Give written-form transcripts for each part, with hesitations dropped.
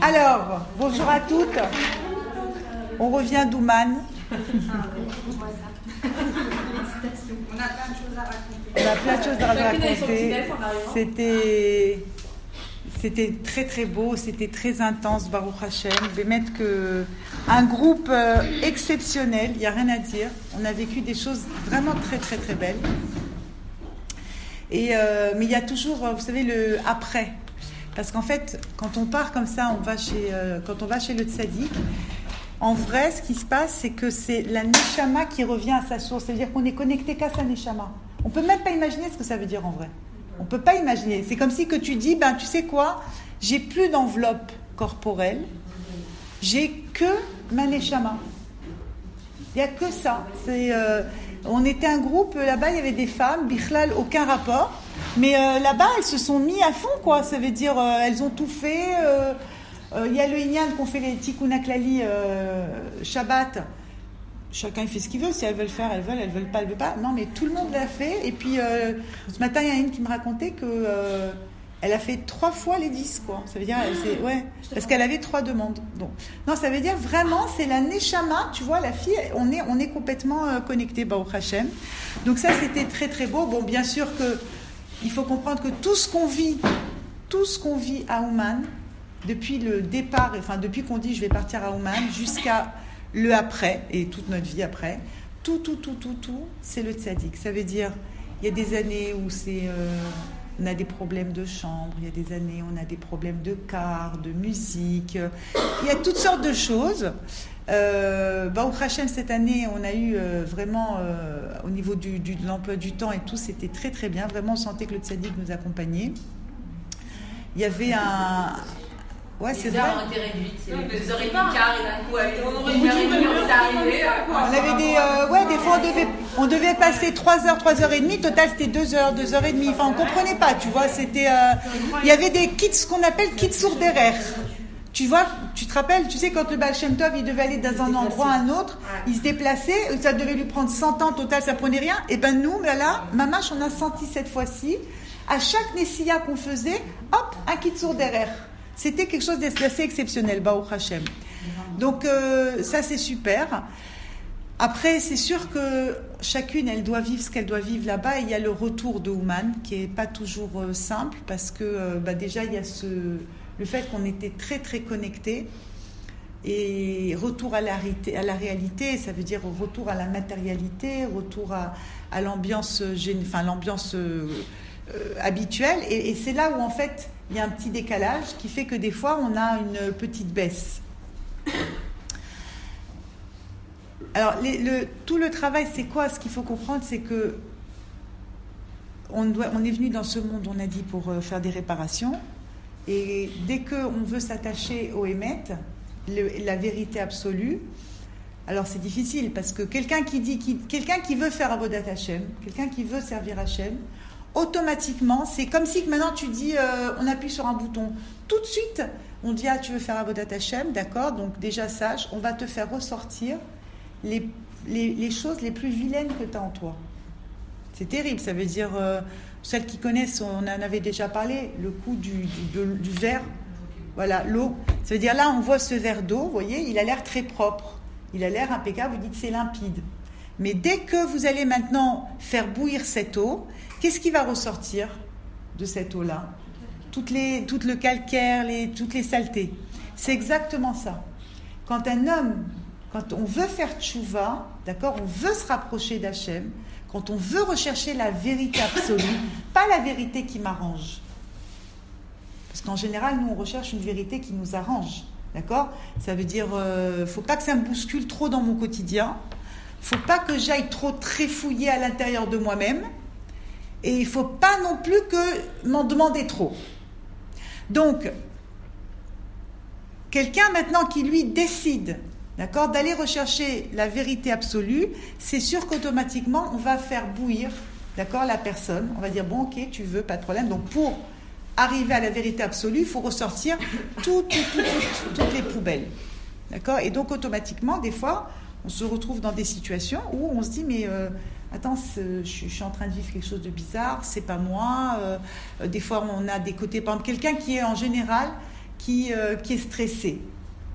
Alors, bonjour à toutes. On revient d'Ouman. On a plein de choses à raconter. On a plein de choses à raconter. C'était très très beau, c'était très intense, Baruch Hashem. Bémet que un groupe exceptionnel, il n'y a rien à dire. On a vécu des choses vraiment très très très belles. Mais il y a toujours, vous savez, le après. Parce qu'en fait, quand on part comme ça, quand on va chez le tzaddik, en vrai, ce qui se passe, c'est que c'est la neshama qui revient à sa source. C'est-à-dire qu'on est connecté qu'à sa neshama. On ne peut même pas imaginer ce que ça veut dire en vrai. On ne peut pas imaginer. C'est comme si que tu dis, tu sais quoi, j'ai plus d'enveloppe corporelle, j'ai que ma neshama. Il n'y a que ça. On était un groupe, là-bas, il y avait des femmes, bichlal, aucun rapport. Mais là-bas, elles se sont mis à fond, quoi. Ça veut dire, elles ont tout fait. Il y a le Inyan qu'on fait les Tikkun Klali Shabbat. Chacun fait ce qu'il veut. Si elles veulent faire, elles veulent pas, elles veulent pas. Non, mais tout le monde l'a fait. Et puis, ce matin, il y a une qui me racontait que elle a fait 3 fois les 10, quoi. Ça veut dire, parce qu'elle avait 3 demandes. Donc, non, ça veut dire vraiment, c'est la Neshama, tu vois, la fille, on est complètement connectés, Baruch Hashem. Donc ça, c'était très, très beau. Bon, bien sûr que il faut comprendre que tout ce qu'on vit à Ouman, depuis le départ, enfin depuis qu'on dit je vais partir à Ouman, jusqu'à le après, et toute notre vie après, tout, c'est le tzaddik. Ça veut dire, il y a des années où on a des problèmes de chambre, il y a des années où on a des problèmes de car, de musique, il y a toutes sortes de choses. Baruch Hashem, cette année, on a eu vraiment, au niveau de l'emploi du temps et tout, c'était très très bien. Vraiment, on sentait que le tzaddik nous accompagnait. Il y avait un... Ouais, c'est vrai. Les heures ont été réduites. 2h30, et d'un coup, on aurait dû arriver. On avait des fois, on devait passer 3h, 3h30. Total, c'était 2h, 2h30. Enfin, on comprenait pas, tu vois. C'était... il y avait des kits, ce qu'on appelle kits sourds-derrière. Tu vois, tu te rappelles, tu sais, quand le Baal Shem Tov, il devait aller dans un endroit à un autre, il se déplaçait, ça devait lui prendre 100 ans, total, ça prenait rien. Et ben nous, là, Mamash, on a senti cette fois-ci, à chaque Nessiya qu'on faisait, hop, un kit sourd-derrière. C'était quelque chose d'assez exceptionnel, Baruch Hashem. Donc, ça, c'est super. Après, c'est sûr que chacune, elle doit vivre ce qu'elle doit vivre là-bas. Et il y a le retour de Ouman, qui n'est pas toujours simple, parce que déjà, il y a le fait qu'on était très, très connectés. Et retour à la réalité, ça veut dire retour à la matérialité, retour à l'ambiance, l'ambiance habituelle. Et c'est là où, en fait, il y a un petit décalage qui fait que des fois, on a une petite baisse. Alors, tout le travail, c'est quoi ? Ce qu'il faut comprendre, c'est que on est venu dans ce monde, on a dit, pour faire des réparations. Et dès qu'on veut s'attacher au Hémet, la vérité absolue, alors c'est difficile, parce que quelqu'un qui veut faire Avodat Hashem, quelqu'un qui veut servir Hashem, automatiquement, c'est comme si maintenant tu dis, on appuie sur un bouton. Tout de suite, on dit, tu veux faire Avodat Hashem, d'accord, donc déjà sache, on va te faire ressortir les choses les plus vilaines que tu as en toi. C'est terrible, ça veut dire, celles qui connaissent, on en avait déjà parlé, le coup du verre, voilà, l'eau. Ça veut dire, là, on voit ce verre d'eau, vous voyez, il a l'air très propre, il a l'air impeccable, vous dites c'est limpide. Mais dès que vous allez maintenant faire bouillir cette eau, qu'est-ce qui va ressortir de cette eau-là ? Tout le calcaire, toutes les saletés. C'est exactement ça. Quand on veut faire tchouva, d'accord, on veut se rapprocher d'Hachem, quand on veut rechercher la vérité absolue, pas la vérité qui m'arrange. Parce qu'en général, nous, on recherche une vérité qui nous arrange, d'accord ? Ça veut dire, faut pas que ça me bouscule trop dans mon quotidien, faut pas que j'aille trop trifouiller à l'intérieur de moi-même, et il faut pas non plus que m'en demander trop. Donc, quelqu'un maintenant qui lui décide, d'accord, d'aller rechercher la vérité absolue, c'est sûr qu'automatiquement on va faire bouillir, d'accord, la personne. On va dire bon, ok, tu veux, pas de problème. Donc pour arriver à la vérité absolue, il faut ressortir toutes les poubelles, d'accord. Et donc automatiquement, des fois, on se retrouve dans des situations où on se dit mais attends, je suis en train de vivre quelque chose de bizarre, c'est pas moi. Des fois, on a des côtés, par exemple, quelqu'un qui est en général qui est stressé. D'accord ?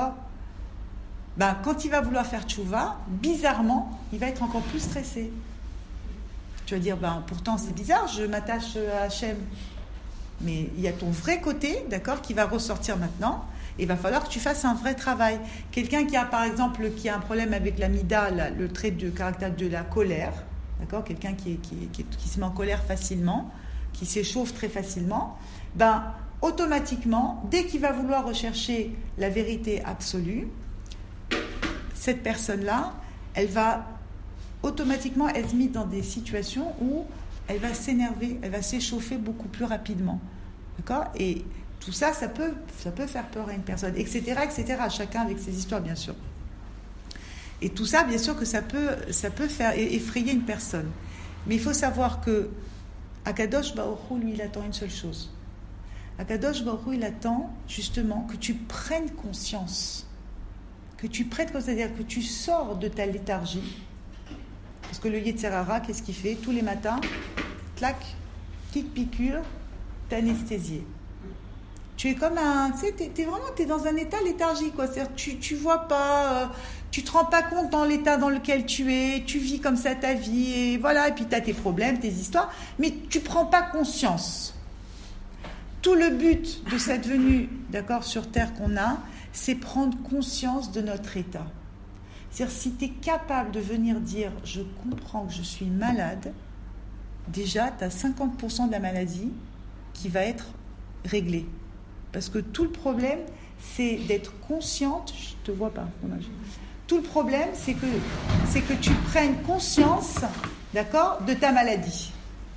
Ben, quand il va vouloir faire tchouva, bizarrement, il va être encore plus stressé. Tu vas dire, ben, pourtant c'est bizarre, je m'attache à Hachem. Mais il y a ton vrai côté, d'accord, qui va ressortir maintenant. Et il va falloir que tu fasses un vrai travail. Quelqu'un qui a, par exemple, qui a un problème avec la mida, le trait de caractère de la colère, d'accord, quelqu'un qui se met en colère facilement, qui s'échauffe très facilement, ben, automatiquement, dès qu'il va vouloir rechercher la vérité absolue, cette personne-là, elle va automatiquement être mise dans des situations où elle va s'énerver, elle va s'échauffer beaucoup plus rapidement. D'accord ? Et tout ça, ça peut faire peur à une personne, etc., etc. Chacun avec ses histoires, bien sûr. Et tout ça, bien sûr que ça peut faire effrayer une personne. Mais il faut savoir que Akadosh Baruch Hu, lui, il attend une seule chose. Akadosh Baruch Hu, il attend justement que tu prennes conscience. C'est-à-dire que tu sors de ta léthargie. Parce que le Yetzer Hara, qu'est-ce qu'il fait ? Tous les matins, clac, petite piqûre, t'es anesthésié. Tu es comme un... Tu sais, t'es dans un état léthargique, quoi. C'est-à-dire tu vois pas... tu te rends pas compte dans l'état dans lequel tu es. Tu vis comme ça ta vie. Et voilà, et puis t'as tes problèmes, tes histoires. Mais tu prends pas conscience. Tout le but de cette venue, d'accord, sur Terre qu'on a, c'est prendre conscience de notre état. C'est-à-dire, si tu es capable de venir dire « je comprends que je suis malade », déjà, tu as 50% de la maladie qui va être réglée. Parce que tout le problème, c'est d'être consciente... Je te vois pas. Tout le problème, c'est que tu prennes conscience, d'accord, de ta maladie.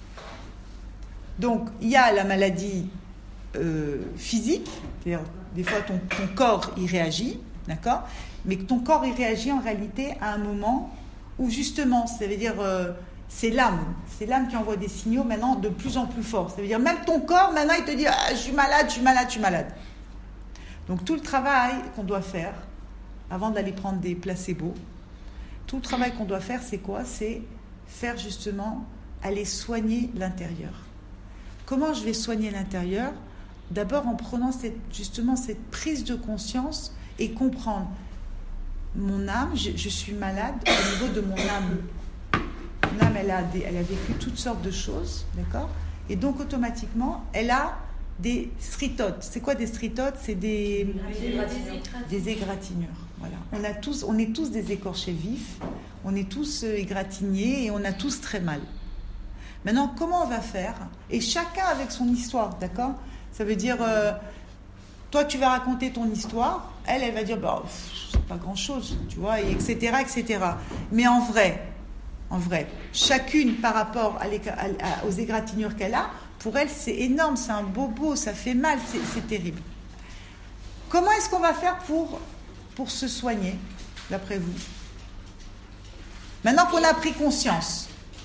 Donc, il y a la maladie physique, c'est-à-dire, des fois, ton corps, il réagit, d'accord ? Mais que ton corps, il réagit en réalité à un moment où, justement, ça veut dire, c'est l'âme qui envoie des signaux maintenant de plus en plus forts. Ça veut dire, même ton corps, maintenant, il te dit, je suis malade. Donc, tout le travail qu'on doit faire, avant d'aller prendre des placebos, tout le travail qu'on doit faire, c'est quoi ? C'est faire, justement, aller soigner l'intérieur. Comment je vais soigner l'intérieur ? D'abord en prenant cette prise de conscience et comprendre mon âme, je suis malade au niveau de mon âme. Mon âme, elle a vécu toutes sortes de choses, d'accord ? Et donc automatiquement, elle a des stritotes. C'est quoi des stritotes ? C'est des égratignures. Voilà. On est tous des écorchés vifs, on est tous égratignés et on a tous très mal. Maintenant, comment on va faire ? Et chacun avec son histoire, d'accord ? Ça veut dire, toi tu vas raconter ton histoire, elle va dire, c'est pas grand-chose, tu vois, et etc., etc. Mais en vrai, chacune par rapport aux égratignures qu'elle a, pour elle c'est énorme, c'est un bobo, ça fait mal, c'est terrible. Comment est-ce qu'on va faire pour se soigner, d'après vous ? Maintenant qu'on a pris conscience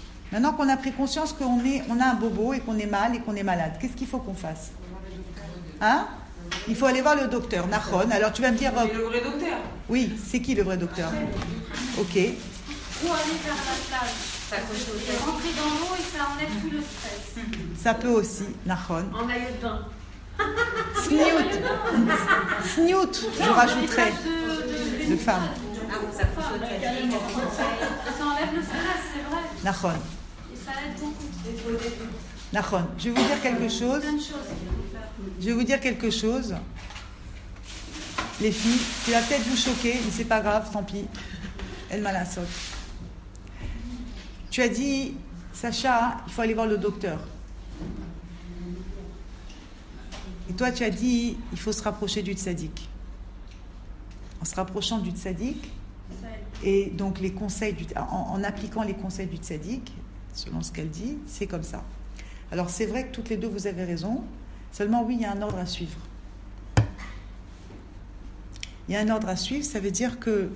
qu'on a un bobo et qu'on est mal et qu'on est malade, qu'est-ce qu'il faut qu'on fasse ? Hein ? Il faut aller voir le docteur, Nahon. Alors tu vas me dire... C'est le vrai docteur. Oui, c'est qui le vrai docteur ? Ok. Ou aller vers la plage. Rentrer dans l'eau et ça enlève tout le stress. Ça peut aussi, Nahon. En maillot de bain. Sniout, je rajouterais. De femme. Ça enlève le stress, c'est vrai. Nahon. Et ça aide beaucoup. Nahon. Je vais vous dire quelque chose. Les filles, tu vas peut-être vous choquer, mais c'est pas grave, tant pis. Elle m'a la saute. Tu as dit, Sacha, il faut aller voir le docteur. Et toi, tu as dit, il faut se rapprocher du tzaddik. En se rapprochant du tzaddik, et donc les conseils en appliquant les conseils du tzaddik, selon ce qu'elle dit, c'est comme ça. Alors c'est vrai que toutes les deux vous avez raison, seulement oui, il y a un ordre à suivre. Il y a un ordre à suivre, ça veut dire que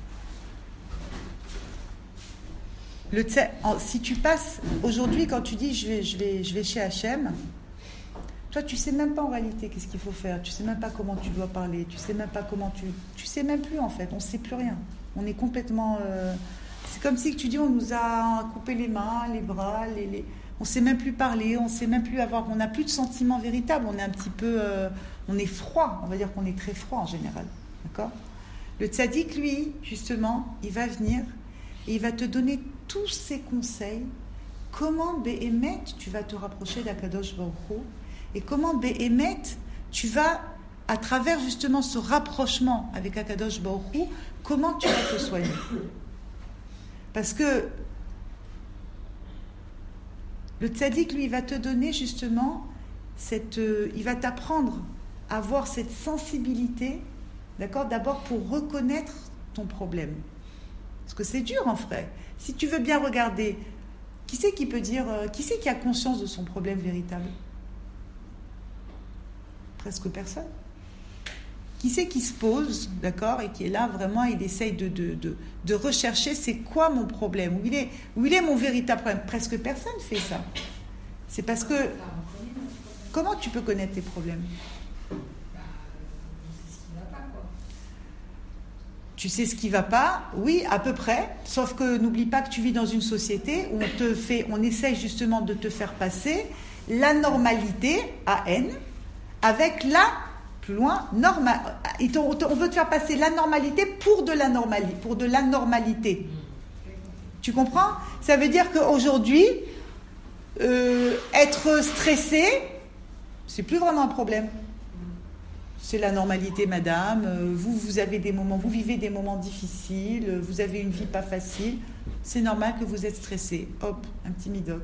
si tu passes aujourd'hui, quand tu dis je vais chez Hachem, toi tu sais même pas en réalité qu'est-ce qu'il faut faire, tu sais même pas comment tu dois parler, tu sais même pas comment tu sais même plus en fait, on sait plus rien, on est complètement c'est comme si tu dis on nous a coupé les mains, les bras, on sait même plus parler, on sait même plus on n'a plus de sentiments véritables, on est un petit peu on est froid, on va dire qu'on est très froid en général, d'accord ? Le tzaddik, lui, justement, il va venir et il va te donner tous ses conseils, comment Béhémet, tu vas te rapprocher d'Akadosh Baruch Hu, et comment Béhémet, tu vas, à travers justement ce rapprochement avec Akadosh Baruch Hu, comment tu vas te soigner. Parce que le tzaddik, lui, il va te donner justement il va t'apprendre à avoir cette sensibilité, d'accord, d'abord pour reconnaître ton problème. Parce que c'est dur en vrai. Si tu veux bien regarder, qui c'est qui peut dire, qui c'est qui a conscience de son problème véritable ? Presque personne. Qui c'est qui se pose, d'accord, et qui est là vraiment, il essaye de rechercher c'est quoi mon problème, où il est mon véritable problème. Presque personne fait ça. C'est parce que comment tu peux connaître tes problèmes ? Tu sais ce qui va pas, oui, à peu près, sauf que n'oublie pas que tu vis dans une société où on essaye justement de te faire passer la normalité à N avec la, plus loin, on veut te faire passer la normalité pour de la normalité. Tu comprends ? Ça veut dire qu'aujourd'hui, être stressé, c'est plus vraiment un problème. C'est la normalité, madame. Vous avez des moments, vous vivez des moments difficiles, vous avez une vie pas facile. C'est normal que vous êtes stressé. Hop, un petit midoc.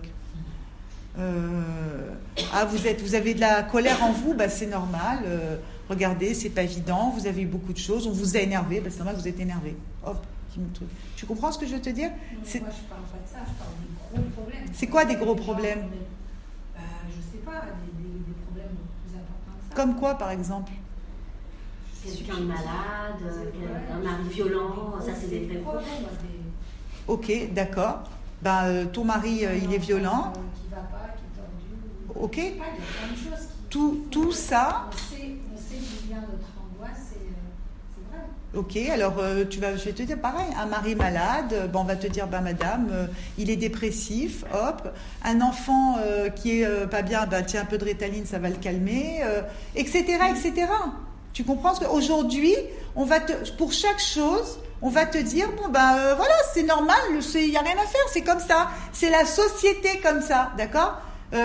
Vous avez de la colère en vous, c'est normal. Regardez, c'est pas évident. Vous avez eu beaucoup de choses. On vous a énervé, c'est normal que vous êtes énervé. Hop, petit truc. Tu comprends ce que je veux te dire ? Moi, je parle pas de ça. Je parle des gros problèmes. C'est quoi des gros problèmes ? Je sais pas, des problèmes plus importants que ça. Comme quoi, par exemple ? Quelqu'un de malade, un mari violent, ça c'est des vrais problèmes. Ok, d'accord. Ton mari, il est violent. Qui va pas, qui est tordu. Ok. Il y a plein de choses Tout ça. On sait d'où vient notre angoisse, c'est vrai. Ok, alors je vais te dire pareil, un mari malade, on va te dire, madame, il est dépressif, hop, un enfant qui est pas bien, tiens, un peu de Ritaline, ça va le calmer, etc., etc. Tu comprends ce qu'aujourd'hui, pour chaque chose, on va te dire, voilà, c'est normal, il n'y a rien à faire, c'est comme ça, c'est la société comme ça, d'accord ?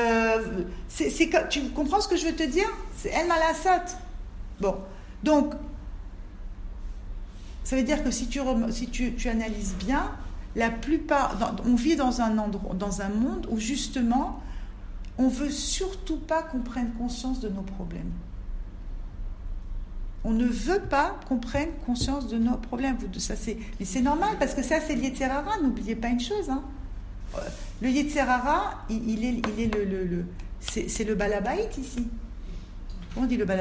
Tu comprends ce que je veux te dire ? C'est El Malassat. Bon, donc, ça veut dire que si tu analyses bien, la plupart, on vit dans un monde où justement, on veut surtout pas qu'on prenne conscience de nos problèmes. On ne veut pas qu'on prenne conscience de nos problèmes. Mais c'est normal, parce que ça, c'est le Yetzer Hara. N'oubliez pas une chose. Hein. Le Yetzer Hara, c'est le balabait ici. Comment on dit le balabait ?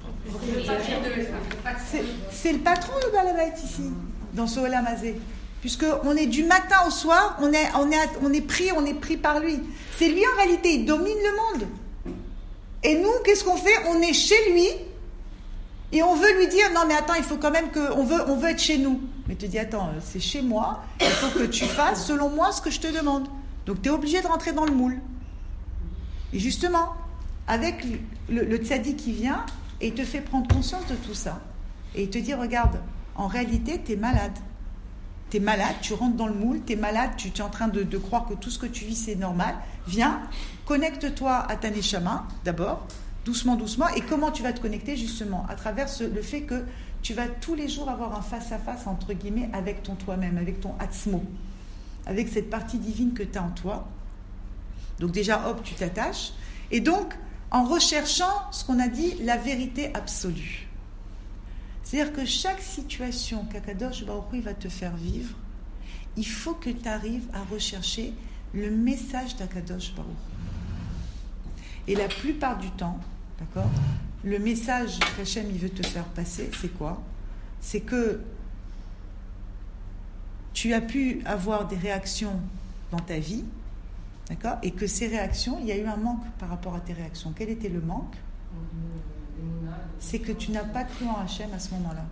C'est le patron, le balabait ici, dans ce Olam Hazé. Puisqu'on est du matin au soir, on est pris par lui. C'est lui, en réalité, il domine le monde. Et nous, qu'est-ce qu'on fait ? On est chez lui. Et on veut lui dire, non mais attends, il faut quand même on veut être chez nous. Mais tu dis, attends, c'est chez moi, il faut que tu fasses selon moi ce que je te demande. Donc tu es obligé de rentrer dans le moule. Et justement, avec le tzaddik qui vient, et il te fait prendre conscience de tout ça. Et il te dit, regarde, en réalité, tu es malade. Tu es malade, tu rentres dans le moule, tu es malade, tu es en train de croire que tout ce que tu vis, c'est normal. Viens, connecte-toi à ta neshama, d'abord, doucement, et comment tu vas te connecter justement à travers le fait que tu vas tous les jours avoir un face-à-face entre guillemets avec ton toi-même, avec ton atzmo, avec cette partie divine que tu as en toi. Donc déjà, hop, tu t'attaches. Et donc, en recherchant ce qu'on a dit, la vérité absolue. C'est-à-dire que chaque situation qu'Akadosh Baruch Hu va te faire vivre, il faut que tu arrives à rechercher le message d'Akadosh Baruch Hu. Et la plupart du temps, d'accord, le message qu'Hachem il veut te faire passer, c'est quoi ? C'est que tu as pu avoir des réactions dans ta vie, d'accord, et que ces réactions, il y a eu un manque par rapport à tes réactions. Quel était le manque ? C'est que tu n'as pas cru en Hachem à ce moment-là.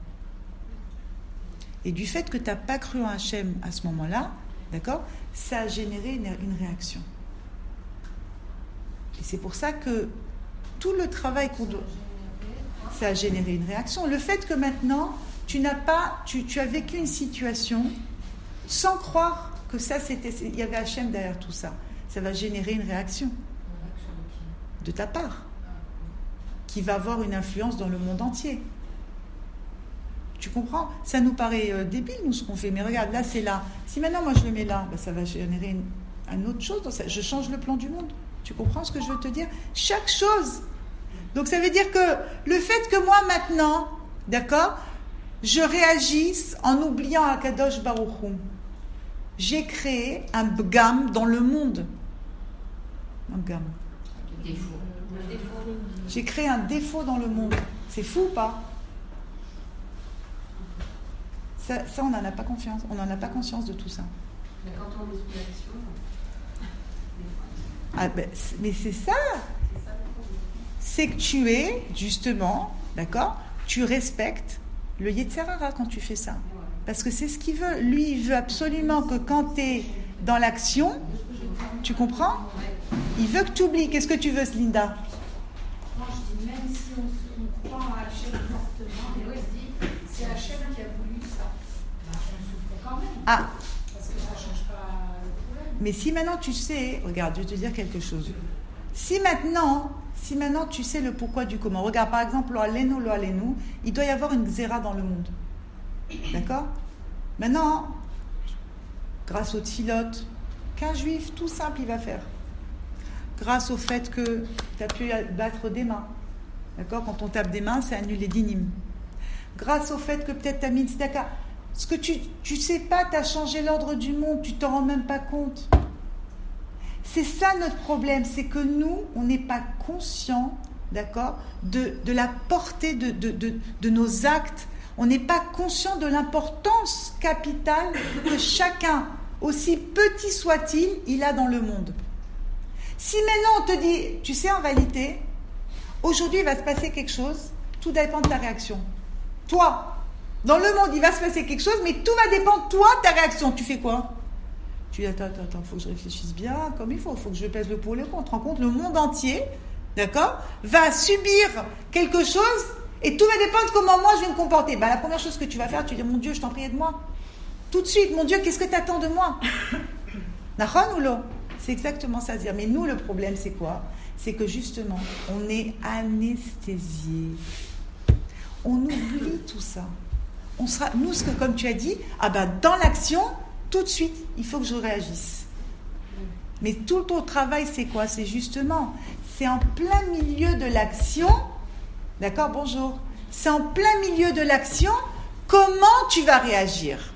Et du fait que tu n'as pas cru en Hachem à ce moment-là, d'accord, ça a généré une réaction. Et c'est pour ça que tout le travail qu'on doit... Ça a généré une réaction. Le fait que maintenant, tu as vécu une situation sans croire que il y avait Hachem derrière tout ça. Ça va générer une réaction de ta part qui va avoir une influence dans le monde entier. Tu comprends? Ça nous paraît débile, nous, ce qu'on fait. Mais regarde, là, c'est là. Si maintenant, moi, je le mets là, ça va générer une autre chose. Je change le plan du monde. Tu comprends ce que je veux te dire? Chaque chose. Donc, ça veut dire que le fait que moi, maintenant, d'accord, je réagisse en oubliant Akadosh Baruch Hu, j'ai créé un bgam dans le monde. Un bgam. J'ai créé un défaut dans le monde. C'est fou ou pas? Ça, on n'en a pas confiance. On n'en a pas conscience de tout ça. Mais quand on est sous l'action... Mais c'est ça. C'est que tu es, justement, d'accord, tu respectes le Yetzer Hara quand tu fais ça. Parce que c'est ce qu'il veut. Lui, il veut absolument que quand tu es dans l'action, tu comprends? Il veut que tu oublies. Qu'est-ce que tu veux, Linda? Moi, je dis, même si on croit en Hachem fortement, et on se dit, c'est Hachem qui a voulu ça. On souffre quand même. Ah. Parce que ça ne change pas le problème. Mais si maintenant tu sais, regarde, je vais te dire quelque chose. Si maintenant tu sais le pourquoi du comment, regarde par exemple, lo alenu, il doit y avoir une xéra dans le monde. D'accord? Maintenant, grâce aux tfilotes, qu'un juif tout simple il va faire. Grâce au fait que tu as pu battre des mains. D'accord? Quand on tape des mains, ça annule les dynimes. Grâce au fait que peut-être tu as mis une tzedaka. Ce que tu sais pas, tu as changé l'ordre du monde, tu t'en rends même pas compte. C'est ça notre problème, c'est que nous, on n'est pas conscient, d'accord, de la portée de nos actes. On n'est pas conscient de l'importance capitale que chacun, aussi petit soit-il, il a dans le monde. Si maintenant on te dit, tu sais en réalité, aujourd'hui il va se passer quelque chose, tout dépend de ta réaction. Toi, dans le monde il va se passer quelque chose, mais tout va dépendre de toi, ta réaction. Tu fais quoi? Tu dis, attends, faut que je réfléchisse bien comme il faut que je pèse le pour et le contre. Rends compte, le monde entier, d'accord, va subir quelque chose et tout va dépendre de comment moi je vais me comporter. La première chose que tu vas faire, tu dis, mon Dieu, je t'en prie, aide-moi. Tout de suite, mon Dieu, qu'est-ce que tu attends de moi? Nachon ou lo? C'est exactement ça à dire. Mais nous, le problème, c'est quoi? C'est que justement, on est anesthésié. On oublie tout ça. Nous, ce que, comme tu as dit, dans l'action, tout de suite, il faut que je réagisse. Mais tout ton travail, c'est quoi? C'est justement, c'est en plein milieu de l'action, d'accord, bonjour, c'est en plein milieu de l'action, comment tu vas réagir?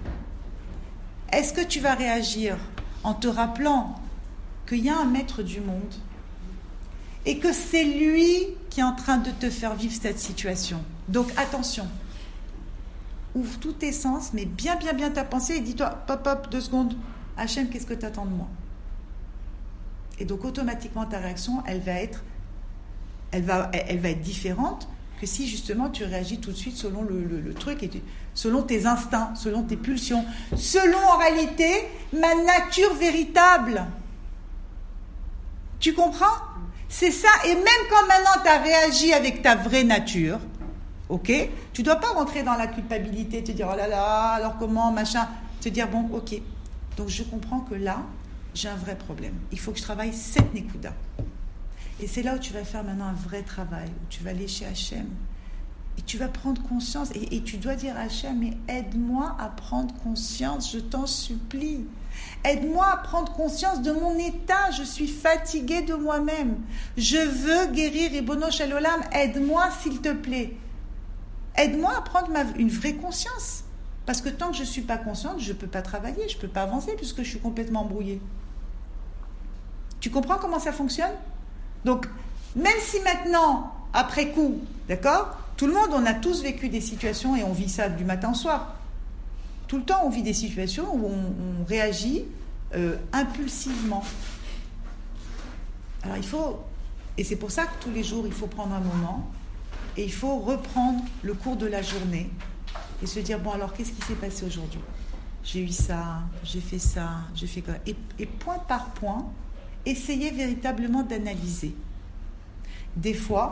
Est-ce que tu vas réagir en te rappelant qu'il y a un maître du monde et que c'est lui qui est en train de te faire vivre cette situation? Donc attention, ouvre tous tes sens, mais bien ta pensée et dis-toi, pop, 2 secondes, Hachem, qu'est-ce que tu attends de moi? Et donc automatiquement ta réaction, elle va être différente que si justement tu réagis tout de suite selon le truc, et selon tes instincts, selon tes pulsions, selon en réalité ma nature véritable. Tu comprends? C'est ça, et même quand maintenant tu as réagi avec ta vraie nature, ok, tu ne dois pas rentrer dans la culpabilité, te dire oh là là, alors comment, machin, te dire bon, ok, donc je comprends que là, j'ai un vrai problème. Il faut que je travaille 7 nekuda. Et c'est là où tu vas faire maintenant un vrai travail, où tu vas aller chez Hachem. Et tu vas prendre conscience, et tu dois dire à Hachem, mais aide-moi à prendre conscience, je t'en supplie. Aide-moi à prendre conscience de mon état, je suis fatiguée de moi-même. Je veux guérir, Ribono Shel Olam, aide-moi s'il te plaît. Aide-moi à prendre une vraie conscience. Parce que tant que je ne suis pas consciente, je ne peux pas travailler, je ne peux pas avancer puisque je suis complètement embrouillée. Tu comprends comment ça fonctionne? Donc, même si maintenant, après coup, d'accord, tout le monde, on a tous vécu des situations et on vit ça du matin au soir. Tout le temps, on vit des situations où on réagit impulsivement. Alors, et c'est pour ça que tous les jours, il faut prendre un moment et il faut reprendre le cours de la journée et se dire, bon, alors, qu'est-ce qui s'est passé aujourd'hui? J'ai eu ça, j'ai fait ça, j'ai fait quoi? Et point par point, essayer véritablement d'analyser. Des fois,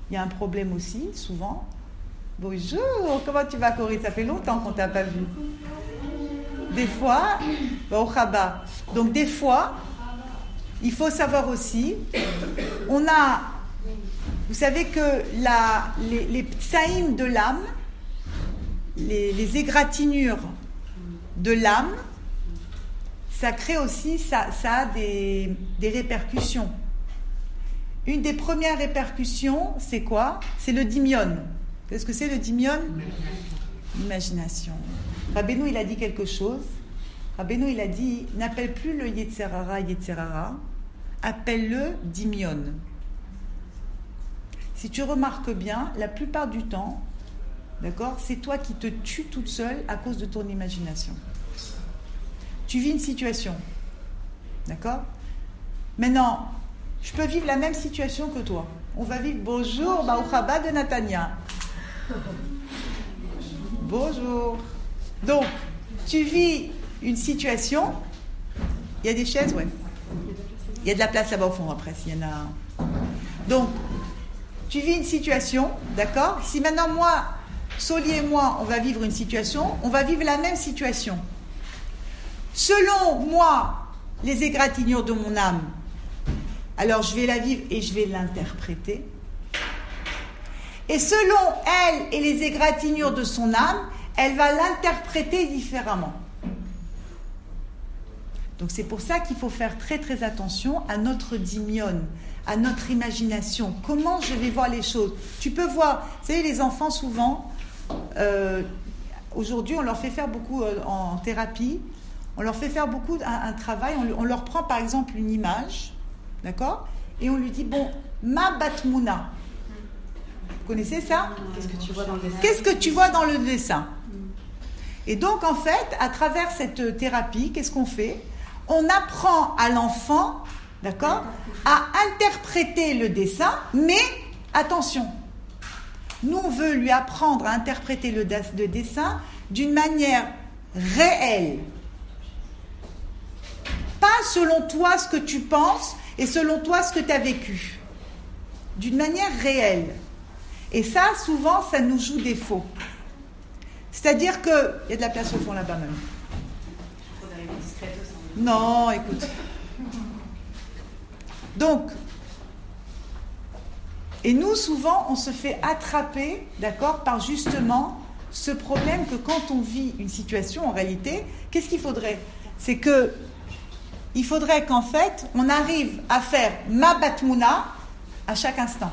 il y a un problème aussi, souvent. Bonjour, comment tu vas, Corinne? Ça fait longtemps qu'on ne t'a pas vu. Des fois, donc des fois, il faut savoir aussi, on a, vous savez que les psaïm de l'âme, les égratignures de l'âme, ça crée aussi, ça a des répercussions. Une des premières répercussions, c'est quoi? C'est le dimion. Qu'est-ce que c'est le dimion? L'imagination. Rabbeinu, il a dit quelque chose. Rabbeinu, il a dit, n'appelle plus le Yetzerara, appelle-le dimion. Si tu remarques bien, la plupart du temps, d'accord, c'est toi qui te tues toute seule à cause de ton imagination. Tu vis une situation, d'accord? Maintenant, je peux vivre la même situation que toi. On va vivre bonjour, Baruch haba de Natania. Bonjour. Donc, tu vis une situation. Il y a des chaises, ouais. Il y a de la place là-bas au fond après, s'il y en a. Donc, tu vis une situation, d'accord? Si maintenant moi, Soli et moi, on va vivre une situation, on va vivre la même situation. Selon moi, les égratignures de mon âme, alors je vais la vivre et je vais l'interpréter. Et selon elle et les égratignures de son âme, elle va l'interpréter différemment. Donc c'est pour ça qu'il faut faire très très attention à notre dimion, à notre imagination. Comment je vais voir les choses? Tu peux voir, vous savez, les enfants souvent, aujourd'hui on leur fait faire beaucoup en thérapie, on leur fait faire beaucoup un travail, on leur prend par exemple une image, d'accord? Et on lui dit, bon, ma batmouna. Vous connaissez ça? Qu'est-ce que tu vois dans le dessin? Qu'est-ce que tu vois dans le dessin? Et donc, en fait, à travers cette thérapie, qu'est-ce qu'on fait? On apprend à l'enfant, d'accord, à interpréter le dessin, mais attention, nous, on veut lui apprendre à interpréter le dessin d'une manière réelle. Pas selon toi ce que tu penses et selon toi ce que tu as vécu. D'une manière réelle. Et ça, souvent, ça nous joue des faux. C'est-à-dire que... Il y a de la place au fond là-bas même. Non, écoute. Donc, et nous, souvent, on se fait attraper, d'accord, par justement ce problème que quand on vit une situation, en réalité, qu'est-ce qu'il faudrait? C'est que il faudrait qu'en fait, on arrive à faire ma batmouna à chaque instant.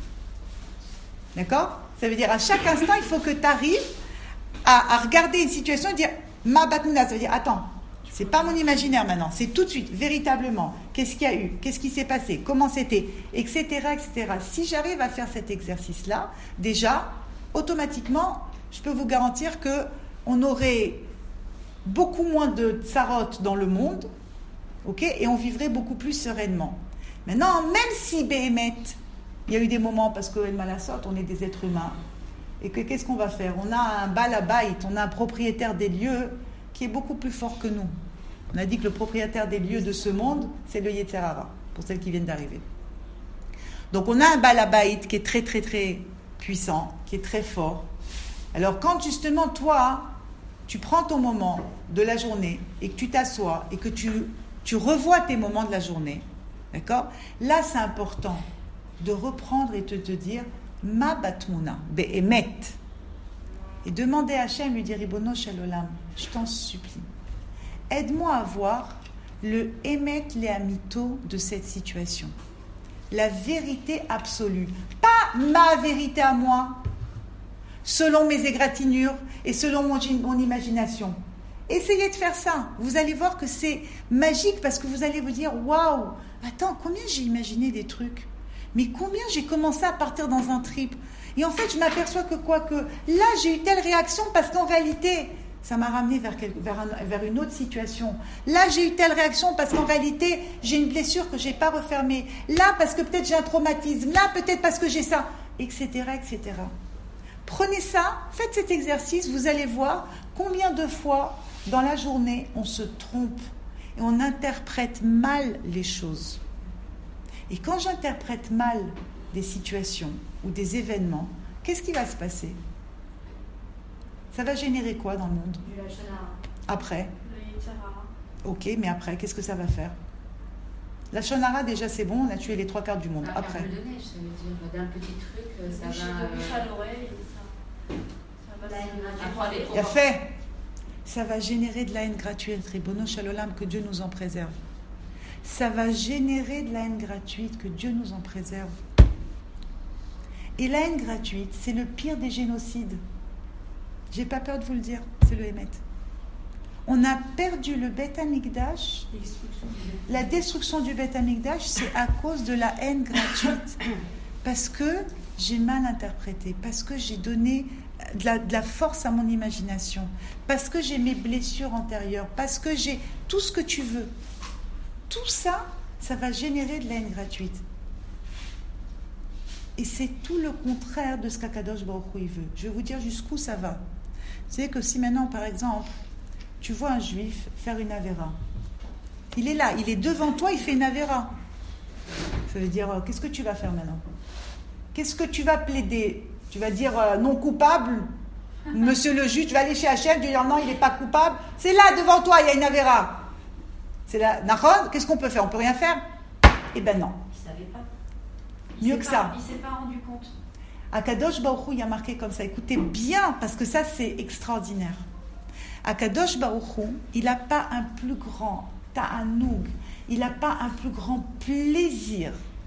D'accord? Ça veut dire à chaque instant, il faut que tu arrives à regarder une situation et dire ma batmouna. Ça veut dire, attends, c'est pas mon imaginaire maintenant, c'est tout de suite, véritablement. Qu'est-ce qu'il y a eu? Qu'est-ce qui s'est passé? Comment c'était? Etc., etc. Si j'arrive à faire cet exercice-là, déjà, automatiquement, je peux vous garantir qu'on aurait beaucoup moins de tsarot dans le monde, ok, et on vivrait beaucoup plus sereinement. Maintenant, même si Béhémet, il y a eu des moments, parce que El Malasot, on est des êtres humains, et que qu'est-ce qu'on va faire? On a un Baal Habayit, on a un propriétaire des lieux qui est beaucoup plus fort que nous. On a dit que le propriétaire des lieux de ce monde, c'est le Yetzerara, pour celles qui viennent d'arriver. Donc on a un Baal Habayit qui est très très très puissant, qui est très fort. Alors quand justement toi, tu prends ton moment de la journée et que tu t'assois et que tu revois tes moments de la journée, d'accord? Là c'est important de reprendre et de te dire ma batmouna, be'emet, et demander à Hachem, lui dire Ribono shel olam, je t'en supplie, aide-moi à voir le emet lehamito de cette situation, la vérité absolue, pas ma vérité à moi, selon mes égratignures et selon mon imagination. Essayez de faire ça. Vous allez voir que c'est magique parce que vous allez vous dire waouh, attends, combien j'ai imaginé des trucs, mais combien j'ai commencé à partir dans un trip. Et en fait, je m'aperçois que là, j'ai eu telle réaction parce qu'en réalité, ça m'a ramené vers une autre situation. Là, j'ai eu telle réaction parce qu'en réalité, j'ai une blessure que je n'ai pas refermée. Là, parce que peut-être j'ai un traumatisme. Là, peut-être parce que j'ai ça, etc., etc. Prenez ça, faites cet exercice, vous allez voir combien de fois dans la journée on se trompe et on interprète mal les choses. Et quand j'interprète mal des situations ou des événements, qu'est-ce qui va se passer? Ça va générer quoi dans le monde? Du Lachon Hara. Après? Le Yetzer Hara. Ok, mais après, qu'est-ce que ça va faire? La Lachon Hara, déjà, c'est bon, on a tué les 3/4 du monde. Après? Un peu de neige, ça veut dire d'un petit truc, ça va... bouche à l'oreille, ça va Apprendre les Il a fait. Ça va générer de la haine gratuite, Ribono Shalolam, que Dieu nous en préserve. Ça va générer de la haine gratuite, que Dieu nous en préserve. Et la haine gratuite, c'est le pire des génocides. J'ai pas peur de vous le dire, c'est le Hémet. On a perdu le Beth Amikdash. La destruction du Beth Amikdash, c'est à cause de la haine gratuite. Parce que j'ai mal interprété, parce que j'ai donné de la force à mon imagination, parce que j'ai mes blessures antérieures, parce que j'ai tout ce que tu veux. Tout ça, ça va générer de la haine gratuite. Et c'est tout le contraire de ce qu'Akadosh Baruch Hu veut. Je vais vous dire jusqu'où ça va. Vous savez que si maintenant, par exemple, tu vois un juif faire une avéra, il est là, il est devant toi, il fait une avéra. Ça veut dire, qu'est-ce que tu vas faire maintenant? Qu'est-ce que tu vas plaider? Tu vas dire non coupable? Monsieur le juge, tu vas aller chez Hachem, tu vas dire non, il n'est pas coupable. C'est là, devant toi, il y a une avéra. C'est là, Nahon, qu'est-ce qu'on peut faire? On peut rien faire? Eh ben non. Il ne savait pas. Mieux que ça. Il ne s'est pas rendu compte. Akadosh Baruch Hu, il y a marqué comme ça. Écoutez bien, parce que ça, c'est extraordinaire. Akadosh Baruch Hu, il n'a pas un plus grand ta'anoug, il n'a pas un plus grand plaisir.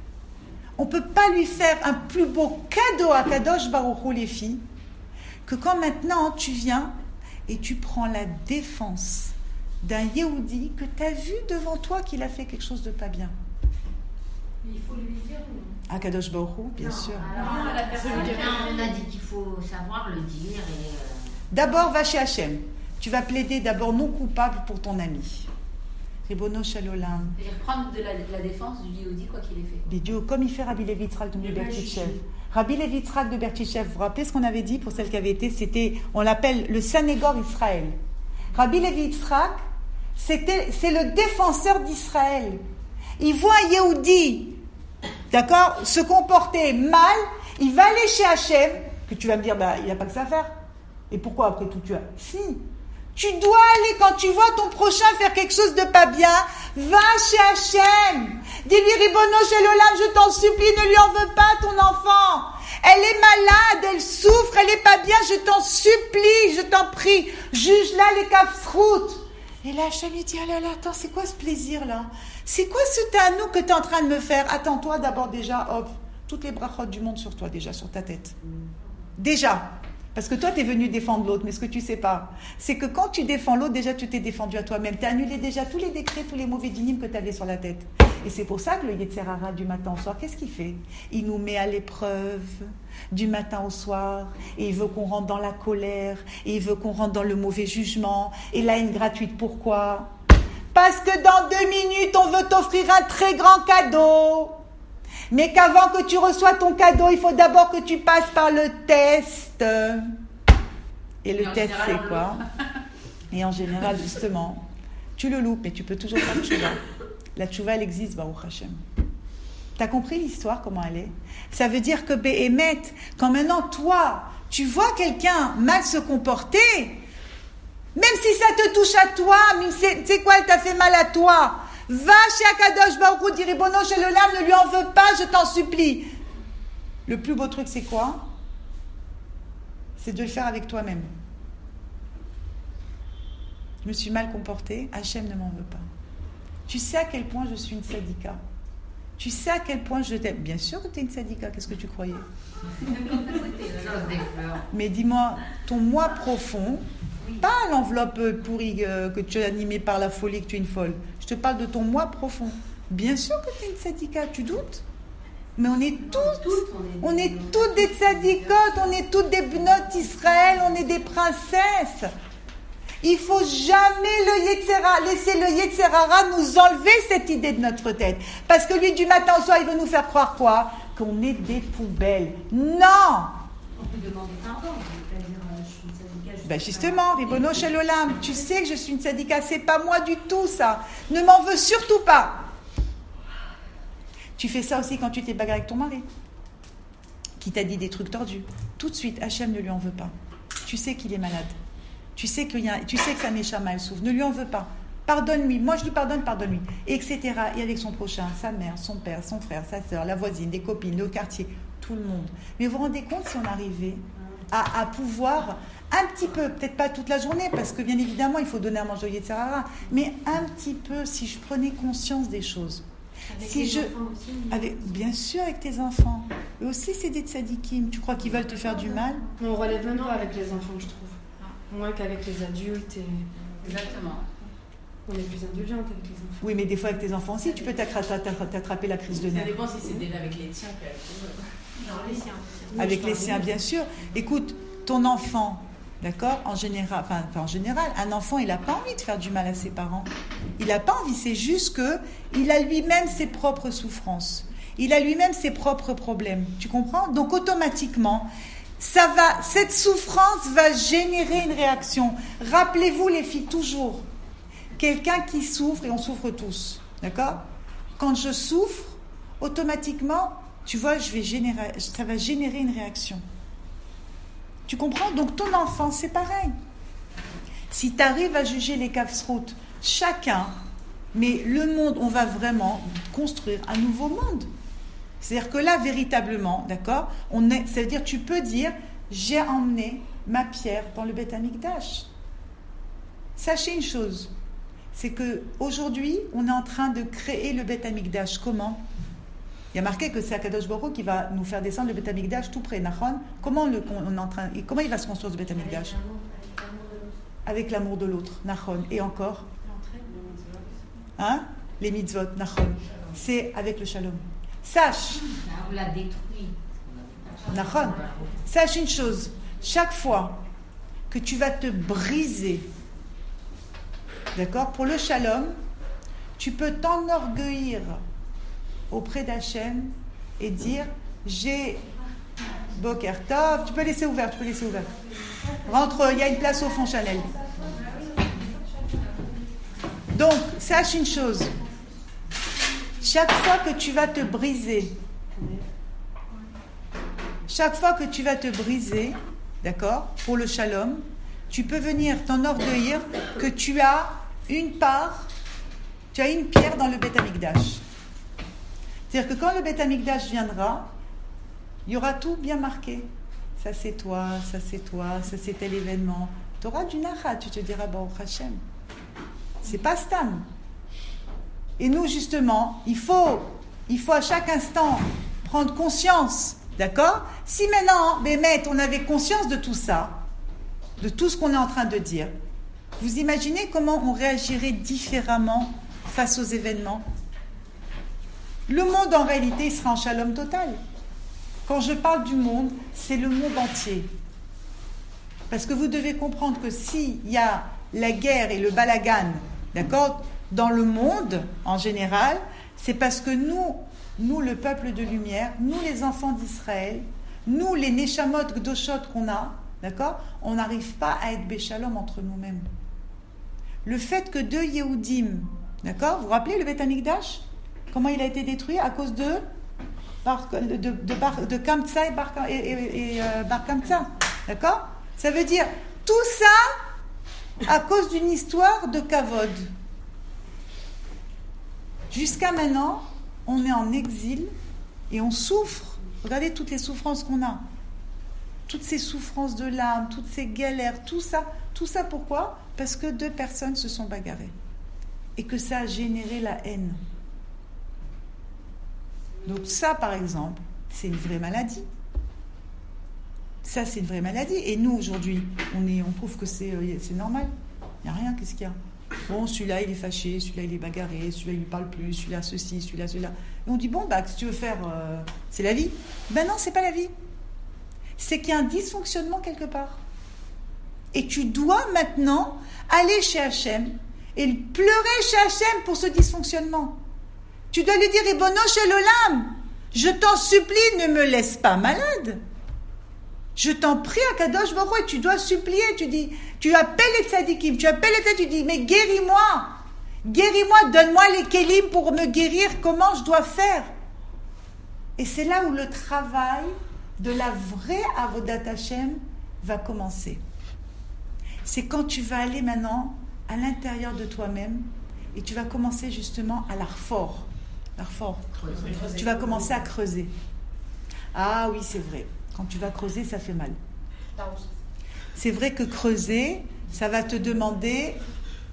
On ne peut pas lui faire un plus beau cadeau à Akadosh Baruch Hu, les filles, que quand maintenant tu viens et tu prends la défense d'un Yehudi que tu as vu devant toi qu'il a fait quelque chose de pas bien. Mais il faut lui dire ou non? Akadosh Baruch Hu, bien sûr. Alors, la personne on a dit qu'il faut savoir le dire. D'abord, va chez Hachem. Tu vas plaider d'abord non coupable pour ton ami. Ribono Shalolam. Et reprendre de la défense du Yehudi, quoi qu'il ait fait. Bidiou, comme il fait Rabbi Levi Yitzhak de Bertichev. Rabbi Levi Yitzhak de Bertichev, vous vous rappelez ce qu'on avait dit pour celle qui avait été, c'était, on l'appelle le Sanégor Israël. Rabbi Levi Yitzhak, c'est le défenseur d'Israël. Il voit un Yehudi, d'accord, se comporter mal, il va aller chez Hachem, que tu vas me dire, bah, il n'a pas que ça à faire. Et pourquoi après tout tu as? Si. Tu dois aller, quand tu vois ton prochain faire quelque chose de pas bien, va chez Hachem. Dis-lui, Ribono Shalolam, je t'en supplie, ne lui en veux pas, ton enfant. Elle est malade, elle souffre, elle est pas bien, je t'en supplie, je t'en prie. Juge-la les kafsrout. Et là, Hachem lui dit, ah là là, attends, c'est quoi ce plaisir-là? C'est quoi ce tanou que tu es en train de me faire? Attends-toi d'abord déjà, hop, toutes les brachot du monde sur toi déjà, sur ta tête. Déjà. Parce que toi, tu es venu défendre l'autre, mais ce que tu sais pas, c'est que quand tu défends l'autre, déjà, tu t'es défendu à toi-même. Tu as annulé déjà tous les décrets, tous les mauvais dynimes que tu avais sur la tête. Et c'est pour ça que le Yetzer Hara, du matin au soir, qu'est-ce qu'il fait? Il nous met à l'épreuve du matin au soir, et il veut qu'on rentre dans la colère, et il veut qu'on rentre dans le mauvais jugement, et la haine gratuite. Pourquoi? Parce que dans 2 minutes, on veut t'offrir un très grand cadeau. Mais qu'avant que tu reçois ton cadeau, il faut d'abord que tu passes par le test. Et le test, c'est quoi? Et en général, justement, tu le loupes, mais tu peux toujours faire tchouva. La tchouva, elle existe, Baruch Hashem. T'as compris l'histoire, comment elle est? Ça veut dire que Béhémet, quand maintenant, toi, tu vois quelqu'un mal se comporter, même si ça te touche à toi, même si, tu sais quoi, elle t'a fait mal à toi, va chez Akadosh Baruch Hu, dis Ribono Shalolam, ne lui en veux pas, je t'en supplie. Le plus beau truc, c'est quoi? C'est de le faire avec toi-même. Je me suis mal comportée, Hachem ne m'en veut pas. Tu sais à quel point je suis une sadika. Tu sais à quel point je t'aime. Bien sûr que tu es une sadika, qu'est-ce que tu croyais? Mais dis-moi, ton moi profond, pas l'enveloppe pourrie que tu as animée par la folie, que tu es une folle. Je te parle de ton moi profond. Bien sûr que tu es une sadika, tu doutes? Mais on est toutes des tzadikotes, on est toutes des bnot Israël, on est des princesses. Il faut jamais laisser le Yetzer Hara nous enlever cette idée de notre tête. Parce que lui, du matin au soir, il veut nous faire croire quoi? Qu'on est des poubelles. Non! On peut demander pardon. Ben justement, Ribono Shalolam, tu sais que je suis une tzadika, c'est pas moi du tout ça. Ne m'en veux surtout pas. Tu fais ça aussi quand tu t'es bagarré avec ton mari. qui t'a dit des trucs tordus, tout de suite, Hachem ne lui en veut pas. Tu sais qu'il est malade. Tu sais que sa Neshama, elle souffre. Ne lui en veut pas. Pardonne-lui. Moi, je lui pardonne, pardonne-lui. Etc. Et avec son prochain, sa mère, son père, son frère, sa sœur, la voisine, des copines, le quartier, tout le monde. Mais vous vous rendez compte si on arrivait à pouvoir un petit peu, peut-être pas toute la journée, parce que bien évidemment, il faut donner à manger, etc. Mais un petit peu, si je prenais conscience des choses. Bien sûr, avec tes enfants. Eux aussi, c'est des tzadikim. Tu crois qu'ils veulent te faire du mal? On relève même pas avec les enfants, je trouve. Moins qu'avec les adultes. Exactement. On est plus indulgente avec les enfants. Oui, mais des fois, avec tes enfants aussi, tu peux t'attraper la crise de nerfs. Ça dépend si c'est déjà avec les tiens qu'avec les autres. Les siens. Avec les siens, bien sûr. Écoute, ton enfant, d'accord, en général, enfin, pas en général, un enfant, il n'a pas envie de faire du mal à ses parents. Il n'a pas envie, c'est juste qu'il a lui-même ses propres souffrances. Il a lui-même ses propres problèmes. Tu comprends? Donc, automatiquement, cette souffrance va générer une réaction. Rappelez-vous, les filles, toujours, quelqu'un qui souffre, et on souffre tous, d'accord? Quand je souffre, automatiquement, tu vois, ça va générer une réaction. Tu comprends? Donc ton enfant, c'est pareil. Si tu arrives à juger les kafsrout, chacun, mais le monde, on va vraiment construire un nouveau monde. C'est-à-dire que là, véritablement, d'accord, ça veut dire, tu peux dire, j'ai emmené ma pierre dans le Beth Amikdash. Sachez une chose, c'est qu'aujourd'hui, on est en train de créer le Beth Amikdash. Comment? Il y a marqué que c'est Akadosh Baruch Hu qui va nous faire descendre le Beth Amikdash tout près. Comment il va se construire ce Beth Amikdash? Avec l'amour de l'autre. Nachon. Et encore? Hein? Les mitzvot. Nachon. C'est avec le shalom. Sache. On l'a détruit. Nachon. Sache une chose. Chaque fois que tu vas te briser, d'accord, pour le shalom, tu peux t'enorgueillir auprès d'Hachem et dire j'ai Boker Tov. Tu peux laisser ouvert. Rentre, il y a une place au fond, Chanel. Donc, sache une chose. Chaque fois que tu vas te briser, d'accord, pour le shalom, tu peux venir t'enorgueillir que tu as une pierre dans le Beth Amikdash. C'est-à-dire que quand le Beth Amikdash viendra, il y aura tout bien marqué. Ça c'est toi, ça c'est tel événement. Tu auras du nachat, tu te diras Baruch Hashem. C'est pas stam. Et nous justement, il faut à chaque instant prendre conscience, d'accord? Si maintenant, Bémet, on avait conscience de tout ça, de tout ce qu'on est en train de dire, vous imaginez comment on réagirait différemment face aux événements? Le monde, en réalité, il sera en shalom total. Quand je parle du monde, c'est le monde entier. Parce que vous devez comprendre que s'il y a la guerre et le balagan, d'accord, dans le monde, en général, c'est parce que nous, le peuple de lumière, nous, les enfants d'Israël, nous, les Neshamot Gdoshot qu'on a, d'accord, on n'arrive pas à être béchalom entre nous-mêmes. Le fait que deux Yehudim, d'accord, vous vous rappelez le Beth Amikdash? Comment il a été détruit? À cause de Kamtsa et Bar Kamtsa. D'accord? Ça veut dire tout ça à cause d'une histoire de Kavod. Jusqu'à maintenant, on est en exil et on souffre. Regardez toutes les souffrances qu'on a. Toutes ces souffrances de l'âme, toutes ces galères, tout ça pourquoi? Parce que deux personnes se sont bagarrées. Et que ça a généré la haine. Donc ça, par exemple, c'est une vraie maladie. Ça, c'est une vraie maladie. Et nous, aujourd'hui, on trouve que c'est normal. Il n'y a rien, qu'est-ce qu'il y a? Bon, celui-là, il est fâché, celui-là, il est bagarré, celui-là, il ne parle plus, celui-là, ceci, celui-là, celui-là. Et on dit, bon, qu'est-ce que tu veux faire? C'est la vie. Ben non, c'est pas la vie. C'est qu'il y a un dysfonctionnement quelque part. Et tu dois maintenant aller chez Hachem et pleurer chez Hachem pour ce dysfonctionnement. Tu dois lui dire, Ribono shel olam, je t'en supplie, ne me laisse pas malade. Je t'en prie, Akadosh Baruch Hu, et tu dois supplier. Tu appelles les tzadikim, tu dis, mais guéris-moi, donne-moi les kélim pour me guérir, comment je dois faire? Et c'est là où le travail de la vraie Avodat Hashem va commencer. C'est quand tu vas aller maintenant à l'intérieur de toi-même et tu vas commencer justement à l'arfort. Tu vas commencer à creuser. Ah oui, c'est vrai. Quand tu vas creuser, ça fait mal. C'est vrai que creuser, ça va te demander, d'accord ?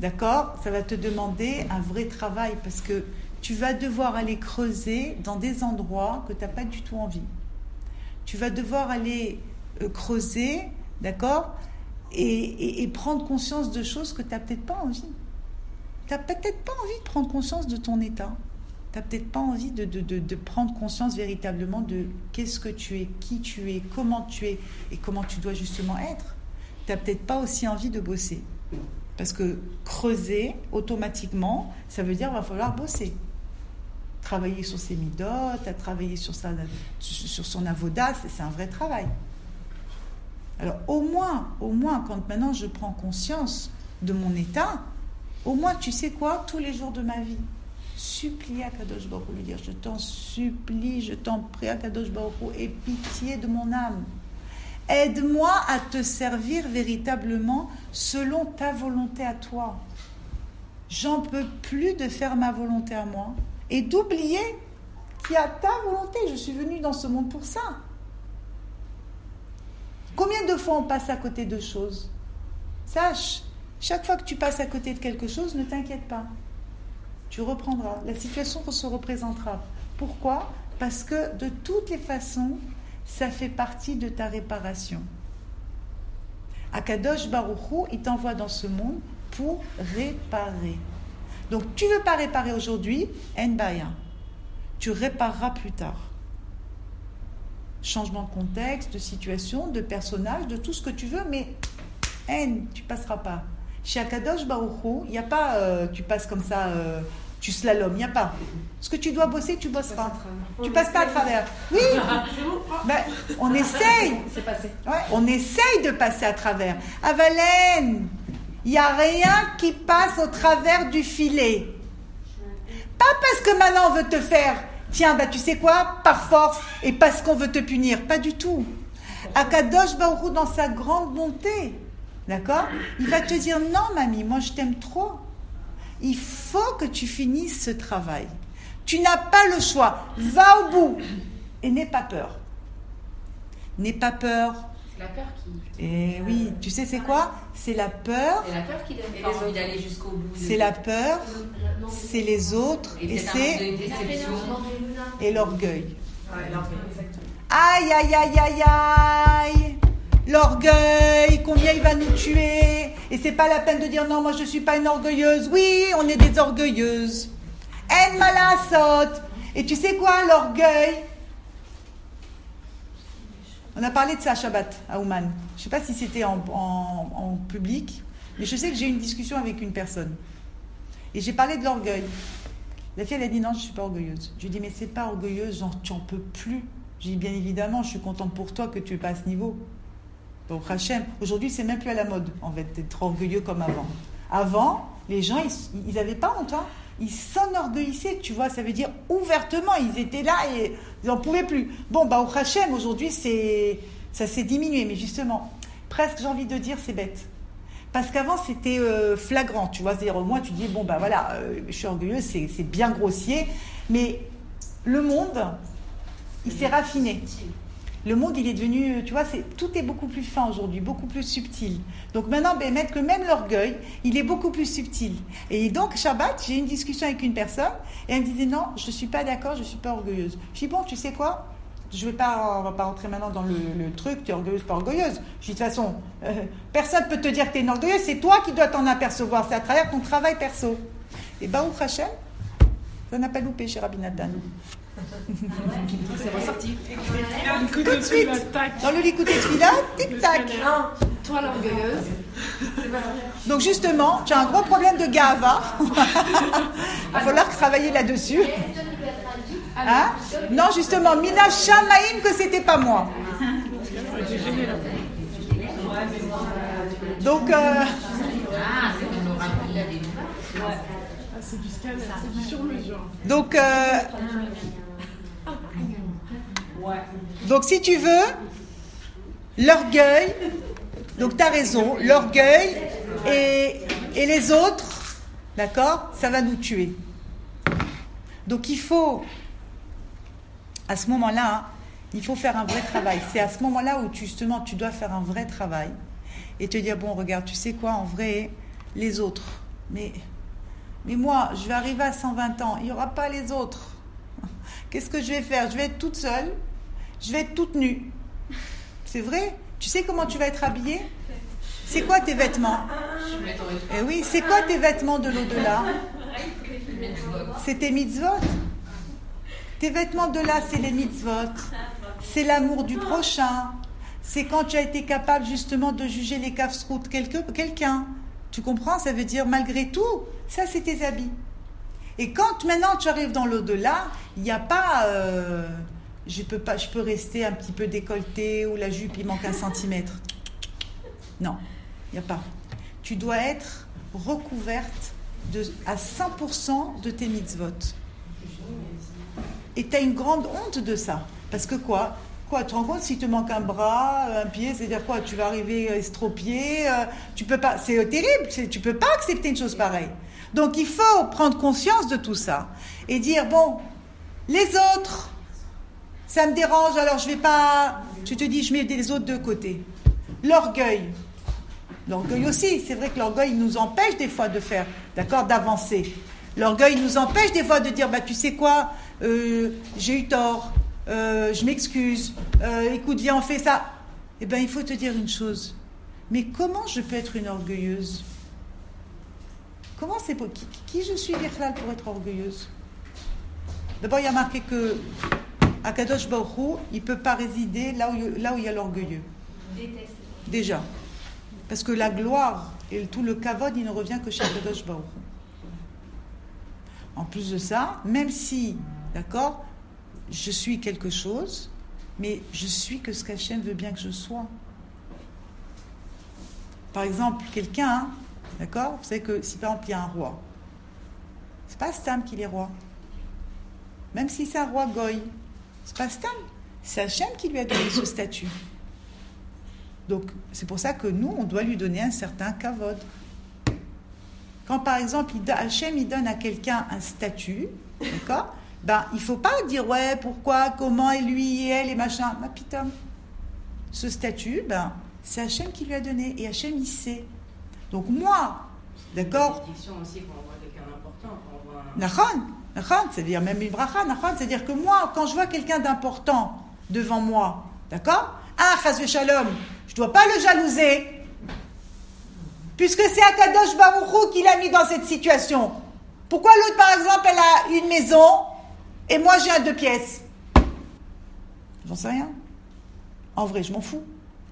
Ça va te demander un vrai travail parce que tu vas devoir aller creuser dans des endroits que tu n'as pas du tout envie. Tu vas devoir aller creuser, d'accord ? Et prendre conscience de choses que tu n'as peut-être pas envie. Tu n'as peut-être pas envie de prendre conscience de ton état. Tu n'as peut-être pas envie de prendre conscience véritablement de qu'est-ce que tu es, qui tu es, comment tu es et comment tu dois justement être. Tu n'as peut-être pas aussi envie de bosser. Parce que creuser, automatiquement, ça veut dire qu'il va falloir bosser. Travailler sur ses midotes, à travailler sur son avoda, c'est un vrai travail. Alors au moins, quand maintenant je prends conscience de mon état, au moins tu sais quoi, tous les jours de ma vie, supplier à Kadosh Baruch Hu, lui dire, je t'en supplie, je t'en prie à Kadosh Baruch Hu, aie pitié de mon âme. Aide-moi à te servir véritablement selon ta volonté à toi. J'en peux plus de faire ma volonté à moi et d'oublier qu'il y a ta volonté. Je suis venue dans ce monde pour ça. Combien de fois on passe à côté de choses ? Sache, chaque fois que tu passes à côté de quelque chose, ne t'inquiète pas. Tu reprendras. La situation se représentera. Pourquoi ? Parce que de toutes les façons, ça fait partie de ta réparation. Akadosh Baruch Hu, il t'envoie dans ce monde pour réparer. Donc, tu ne veux pas réparer aujourd'hui, en baya. Tu répareras plus tard. Changement de contexte, de situation, de personnage, de tout ce que tu veux, mais tu ne passeras pas. Chez Akadosh Baruch Hu, il n'y a pas tu passes comme ça, tu slalom, il n'y a pas. Ce que tu dois bosser, tu bosseras. Tu ne passes pas à travers. Oui, on essaye. C'est passé. Ouais, on essaye de passer à travers. Avalène, il n'y a rien qui passe au travers du filet. Pas parce que maintenant on veut te faire, tiens, tu sais quoi, par force, et parce qu'on veut te punir. Pas du tout. Akadosh Baruch Hu, dans sa grande bonté, d'accord, il va te dire, non mamie, moi je t'aime trop. Il faut que tu finisses ce travail. Tu n'as pas le choix. Va au bout. Et n'aie pas peur. N'aie pas peur. C'est la peur qui... Et oui, tu sais c'est quoi ? C'est la peur. C'est la peur qui donne pas envie d'aller jusqu'au bout. C'est la peur. C'est les autres. Et c'est... Et l'orgueil. Ouais, l'orgueil, exactement. Aïe, aïe, aïe, aïe, aïe. L'orgueil, combien il va nous tuer. Et c'est pas la peine de dire non, moi je suis pas une orgueilleuse. Oui, on est des orgueilleuses. En malasot. Et tu sais quoi, l'orgueil? On a parlé de ça à Shabbat, à Ouman. Je sais pas si c'était en public, mais je sais que j'ai eu une discussion avec une personne. Et j'ai parlé de l'orgueil. La fille, elle a dit non, je suis pas orgueilleuse. Je lui ai dit, mais c'est pas orgueilleuse, genre tu en peux plus. J'ai dit, bien évidemment, je suis contente pour toi que tu es pas à ce niveau. Donc, Hachem, aujourd'hui, c'est même plus à la mode, en fait, d'être orgueilleux comme avant. Avant, les gens, ils avaient pas honte, hein. Ils s'enorgueillissaient, tu vois, ça veut dire ouvertement, ils étaient là et ils n'en pouvaient plus. Bon, au Hachem, aujourd'hui, ça s'est diminué, mais justement, presque, j'ai envie de dire, c'est bête. Parce qu'avant, c'était flagrant, tu vois, c'est-à-dire, au moins, tu dis, bon, voilà, je suis orgueilleuse, c'est bien grossier, mais le monde, il s'est raffiné. Le monde, il est devenu, tu vois, tout est beaucoup plus fin aujourd'hui, beaucoup plus subtil. Donc maintenant, que même l'orgueil, il est beaucoup plus subtil. Et donc, Shabbat, j'ai eu une discussion avec une personne, et elle me disait, non, je ne suis pas d'accord, je ne suis pas orgueilleuse. Je dis, bon, tu sais quoi ? On va pas rentrer maintenant dans le truc, tu es orgueilleuse, pas orgueilleuse. Je dis, de toute façon, personne ne peut te dire que tu es une orgueilleuse, c'est toi qui dois t'en apercevoir, c'est à travers ton travail perso. Et Baruch Hashem, ça n'a pas loupé chez Rabbi Nathan. C'est ressorti. Tout de suite, dans le Likoutei Tefila, tic-tac. Toi l'orgueilleuse. Donc justement, tu as un gros problème de gava. Il va falloir travailler là-dessus. Hein? Non, justement, Mina Shamaim, que c'était pas moi. Donc, c'est du scanner, c'est du sur-mesure. Donc, Donc si tu veux, l'orgueil, donc tu as raison, l'orgueil et les autres, d'accord, ça va nous tuer. Donc il faut, à ce moment-là, il faut faire un vrai travail. C'est à ce moment-là où justement tu dois faire un vrai travail et te dire, bon regarde, tu sais quoi, en vrai, les autres, mais moi, je vais arriver à 120 ans, il n'y aura pas les autres. Qu'est-ce que je vais faire? Je vais être toute seule, je vais être toute nue. C'est vrai? Tu sais comment tu vas être habillée? C'est quoi tes vêtements? Eh oui, c'est quoi tes vêtements de l'au-delà? C'est tes mitzvot. Tes vêtements de là, c'est les mitzvot. C'est l'amour du prochain. C'est quand tu as été capable justement de juger les kafsrout quelqu'un. Tu comprends? Ça veut dire malgré tout, ça c'est tes habits. Et quand maintenant tu arrives dans l'au-delà, il n'y a pas, je peux rester un petit peu décolletée ou la jupe il manque 1 centimètre. Non, il n'y a pas. Tu dois être recouverte à 100% de tes mitzvot. Et tu as une grande honte de ça. Parce que quoi, tu te rends compte s'il te manque un bras, un pied, c'est-à-dire quoi? Tu vas arriver estropié, tu peux pas, c'est terrible, tu peux pas accepter une chose pareille. Donc il faut prendre conscience de tout ça et dire, bon, les autres, ça me dérange, alors je vais pas, tu te dis, je mets les autres de côté. L'orgueil aussi, c'est vrai que l'orgueil nous empêche des fois de faire, d'accord, d'avancer. L'orgueil nous empêche des fois de dire, bah tu sais quoi, j'ai eu tort, je m'excuse, écoute, viens, on fait ça. Eh bien, il faut te dire une chose, mais comment je peux être une orgueilleuse? Comment c'est qui je suis Birklal pour être orgueilleuse? D'abord, il y a marqué que Akadosh Baruch Hu, il ne peut pas résider là où il y a l'orgueilleux. Déjà. Parce que la gloire et tout le kavod, il ne revient que chez Akadosh Baruch Hu. En plus de ça, même si, d'accord, je suis quelque chose, mais je suis que ce qu'Hachem veut bien que je sois. Par exemple, quelqu'un, d'accord, vous savez que si par exemple il y a un roi, c'est pas Stam qui est roi. Même si c'est un roi goy, c'est pas Stam, c'est Hachem qui lui a donné ce statut. Donc c'est pour ça que nous, on doit lui donner un certain kavod. Quand par exemple Hachem il donne à quelqu'un un statut, d'accord, ben il faut pas dire ouais pourquoi, comment et lui et elle et machin. Ma pitom. Ce statut, ben c'est Hachem qui lui a donné et Hachem il sait. Donc moi, d'accord. C'est une aussi quand on voit quelqu'un d'important, quand on voit. Nachon, c'est-à-dire même une bracha, nachon, c'est-à-dire que moi, quand je vois quelqu'un d'important devant moi, d'accord, chas v'shalom, je dois pas le jalouser, puisque c'est Akadosh Baruch Hu qui l'a mis dans cette situation. Pourquoi l'autre, par exemple, elle a une maison et moi j'ai un 2 pièces? J'en sais rien. En vrai, je m'en fous.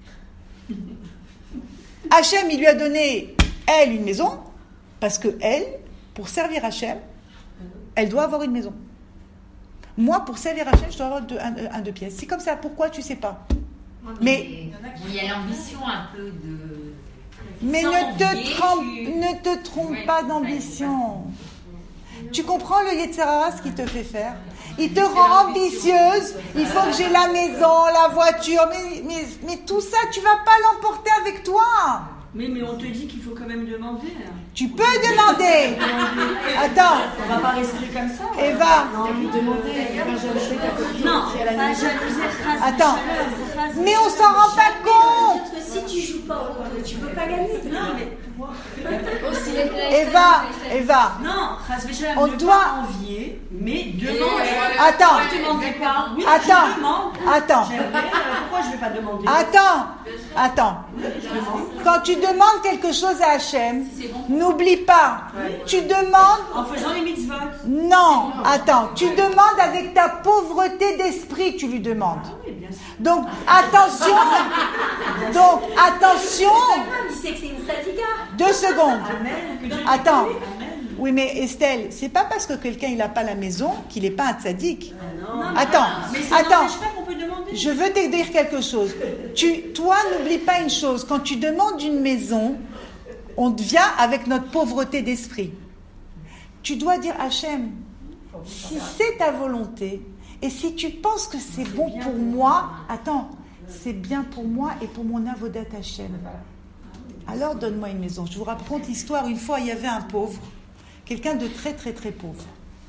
Hachem, il lui a donné, elle, une maison, parce que elle, pour servir Hachem, elle doit avoir une maison. Moi, pour servir Hachem, je dois avoir un 2 pièces. C'est comme ça. Pourquoi? Tu sais pas. Mais il y a l'ambition un peu de... Mais ne te trompe pas d'ambition. Tu comprends le Yetzirah, ce qu'il te fait faire? Il te rend ambitieuse. Il faut que j'ai la maison, la voiture. Mais tout ça, tu vas pas l'emporter avec toi. Mais on te dit qu'il faut quand même demander. Tu peux demander. Attends. On va pas rester comme ça. Eva. Non. Attends. Mais on s'en rend pas compte. Si tu joues pas au jeu, tu peux pas gagner. Non, mais Eva. non, on ne doit pas envier, mais demande. Attends. Ne demandez pas. Oui, Attends. je demande. Attends. Pourquoi je vais pas demander? Attends. Quand tu demandes quelque chose à Hachem, n'oublie pas. Tu demandes. En faisant les mitzvot. Non, attends. Tu demandes avec ta pauvreté d'esprit, tu lui demandes. Oui, bien sûr. Donc, attention. Il sait que c'est une sadika. 2 secondes. Amen. Attends. Oui, mais Estelle, c'est pas parce que quelqu'un il n'a pas la maison qu'il n'est pas un tzaddik. Attends. Mais ça n'empêche pas qu'on peut demander. Je veux te dire quelque chose. Toi, n'oublie pas une chose. Quand tu demandes une maison, on vient avec notre pauvreté d'esprit. Tu dois dire Hachem, si c'est ta volonté Et si tu penses que c'est bon pour moi, attends, c'est bien pour moi et pour mon avodat Hashem. Alors donne-moi une maison. Je vous raconte l'histoire. Une fois, il y avait un pauvre, quelqu'un de très très très pauvre, d'accord ?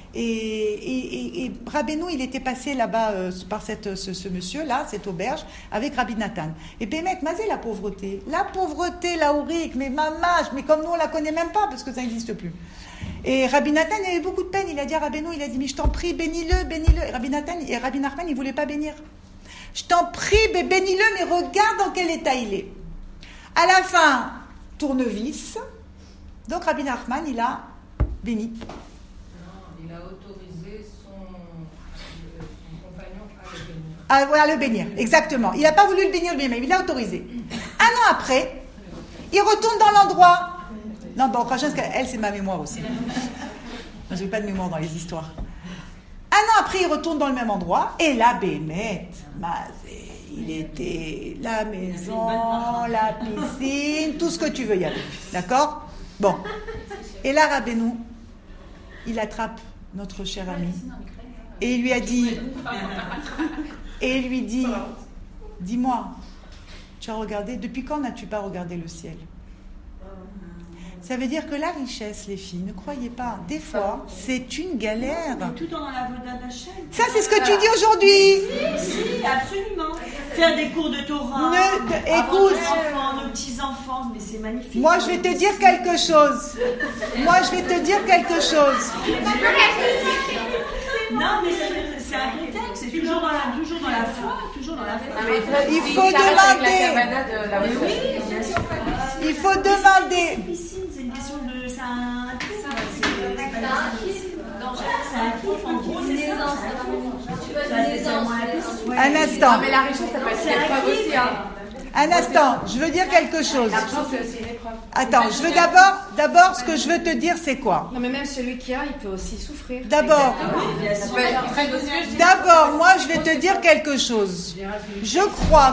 Et Rabbeinu, il était passé là-bas par ce monsieur-là, cette auberge, avec Rabbi Nathan. Et Bémet, mazé la pauvreté, la ourique, mais mamache, mais comme nous on la connaît même pas parce que ça n'existe plus. Et Rabbi Nathan, il avait beaucoup de peine. Il a dit à Rabbeinu, il a dit, mais je t'en prie, bénis-le. Et Rabbi Nachman, il voulait pas bénir. Je t'en prie, bénis-le, mais regarde dans quel état il est. À la fin, tournevis. Donc Rabbi Nachman, il a béni. Il a autorisé son compagnon à le bénir. Ah, voilà, le bénir, exactement. Il n'a pas voulu le bénir lui-même, il l'a autorisé. Un an après, il retourne dans l'endroit. Non, bon, parce qu'elle, c'est ma mémoire aussi. Je n'ai pas de mémoire dans les histoires. Un an après, il retourne dans le même endroit, et là, Bémet, il était la maison, la piscine, tout ce que tu veux y aller. D'accord ? Bon. Et là, Rabbeinu, il attrape notre cher ami et il lui a dit, dis-moi, tu as regardé, depuis quand n'as-tu pas regardé le ciel ? Ça veut dire que la richesse, les filles, ne croyez pas, des fois, c'est une galère. Tout dans la avodat Hashem. Ça, c'est ce que tu dis aujourd'hui. Si, absolument. Faire des cours de Torah, écoute, nos petits-enfants, mais c'est magnifique. Moi, je vais te dire quelque chose. Non, mais c'est un contexte, c'est toujours dans la foi, Il faut demander. Il faut demander. C'est une question de... C'est un kiff, en gros, c'est ça. Un instant. Non, mais la richesse, ça peut être une épreuve aussi. Un instant, je veux dire quelque chose. L'argent, c'est aussi une épreuve. Attends, je veux d'abord, ce que je veux te dire, c'est quoi ? Non, mais même celui qui a, il peut aussi souffrir. D'abord, moi, je vais te dire quelque chose. Je crois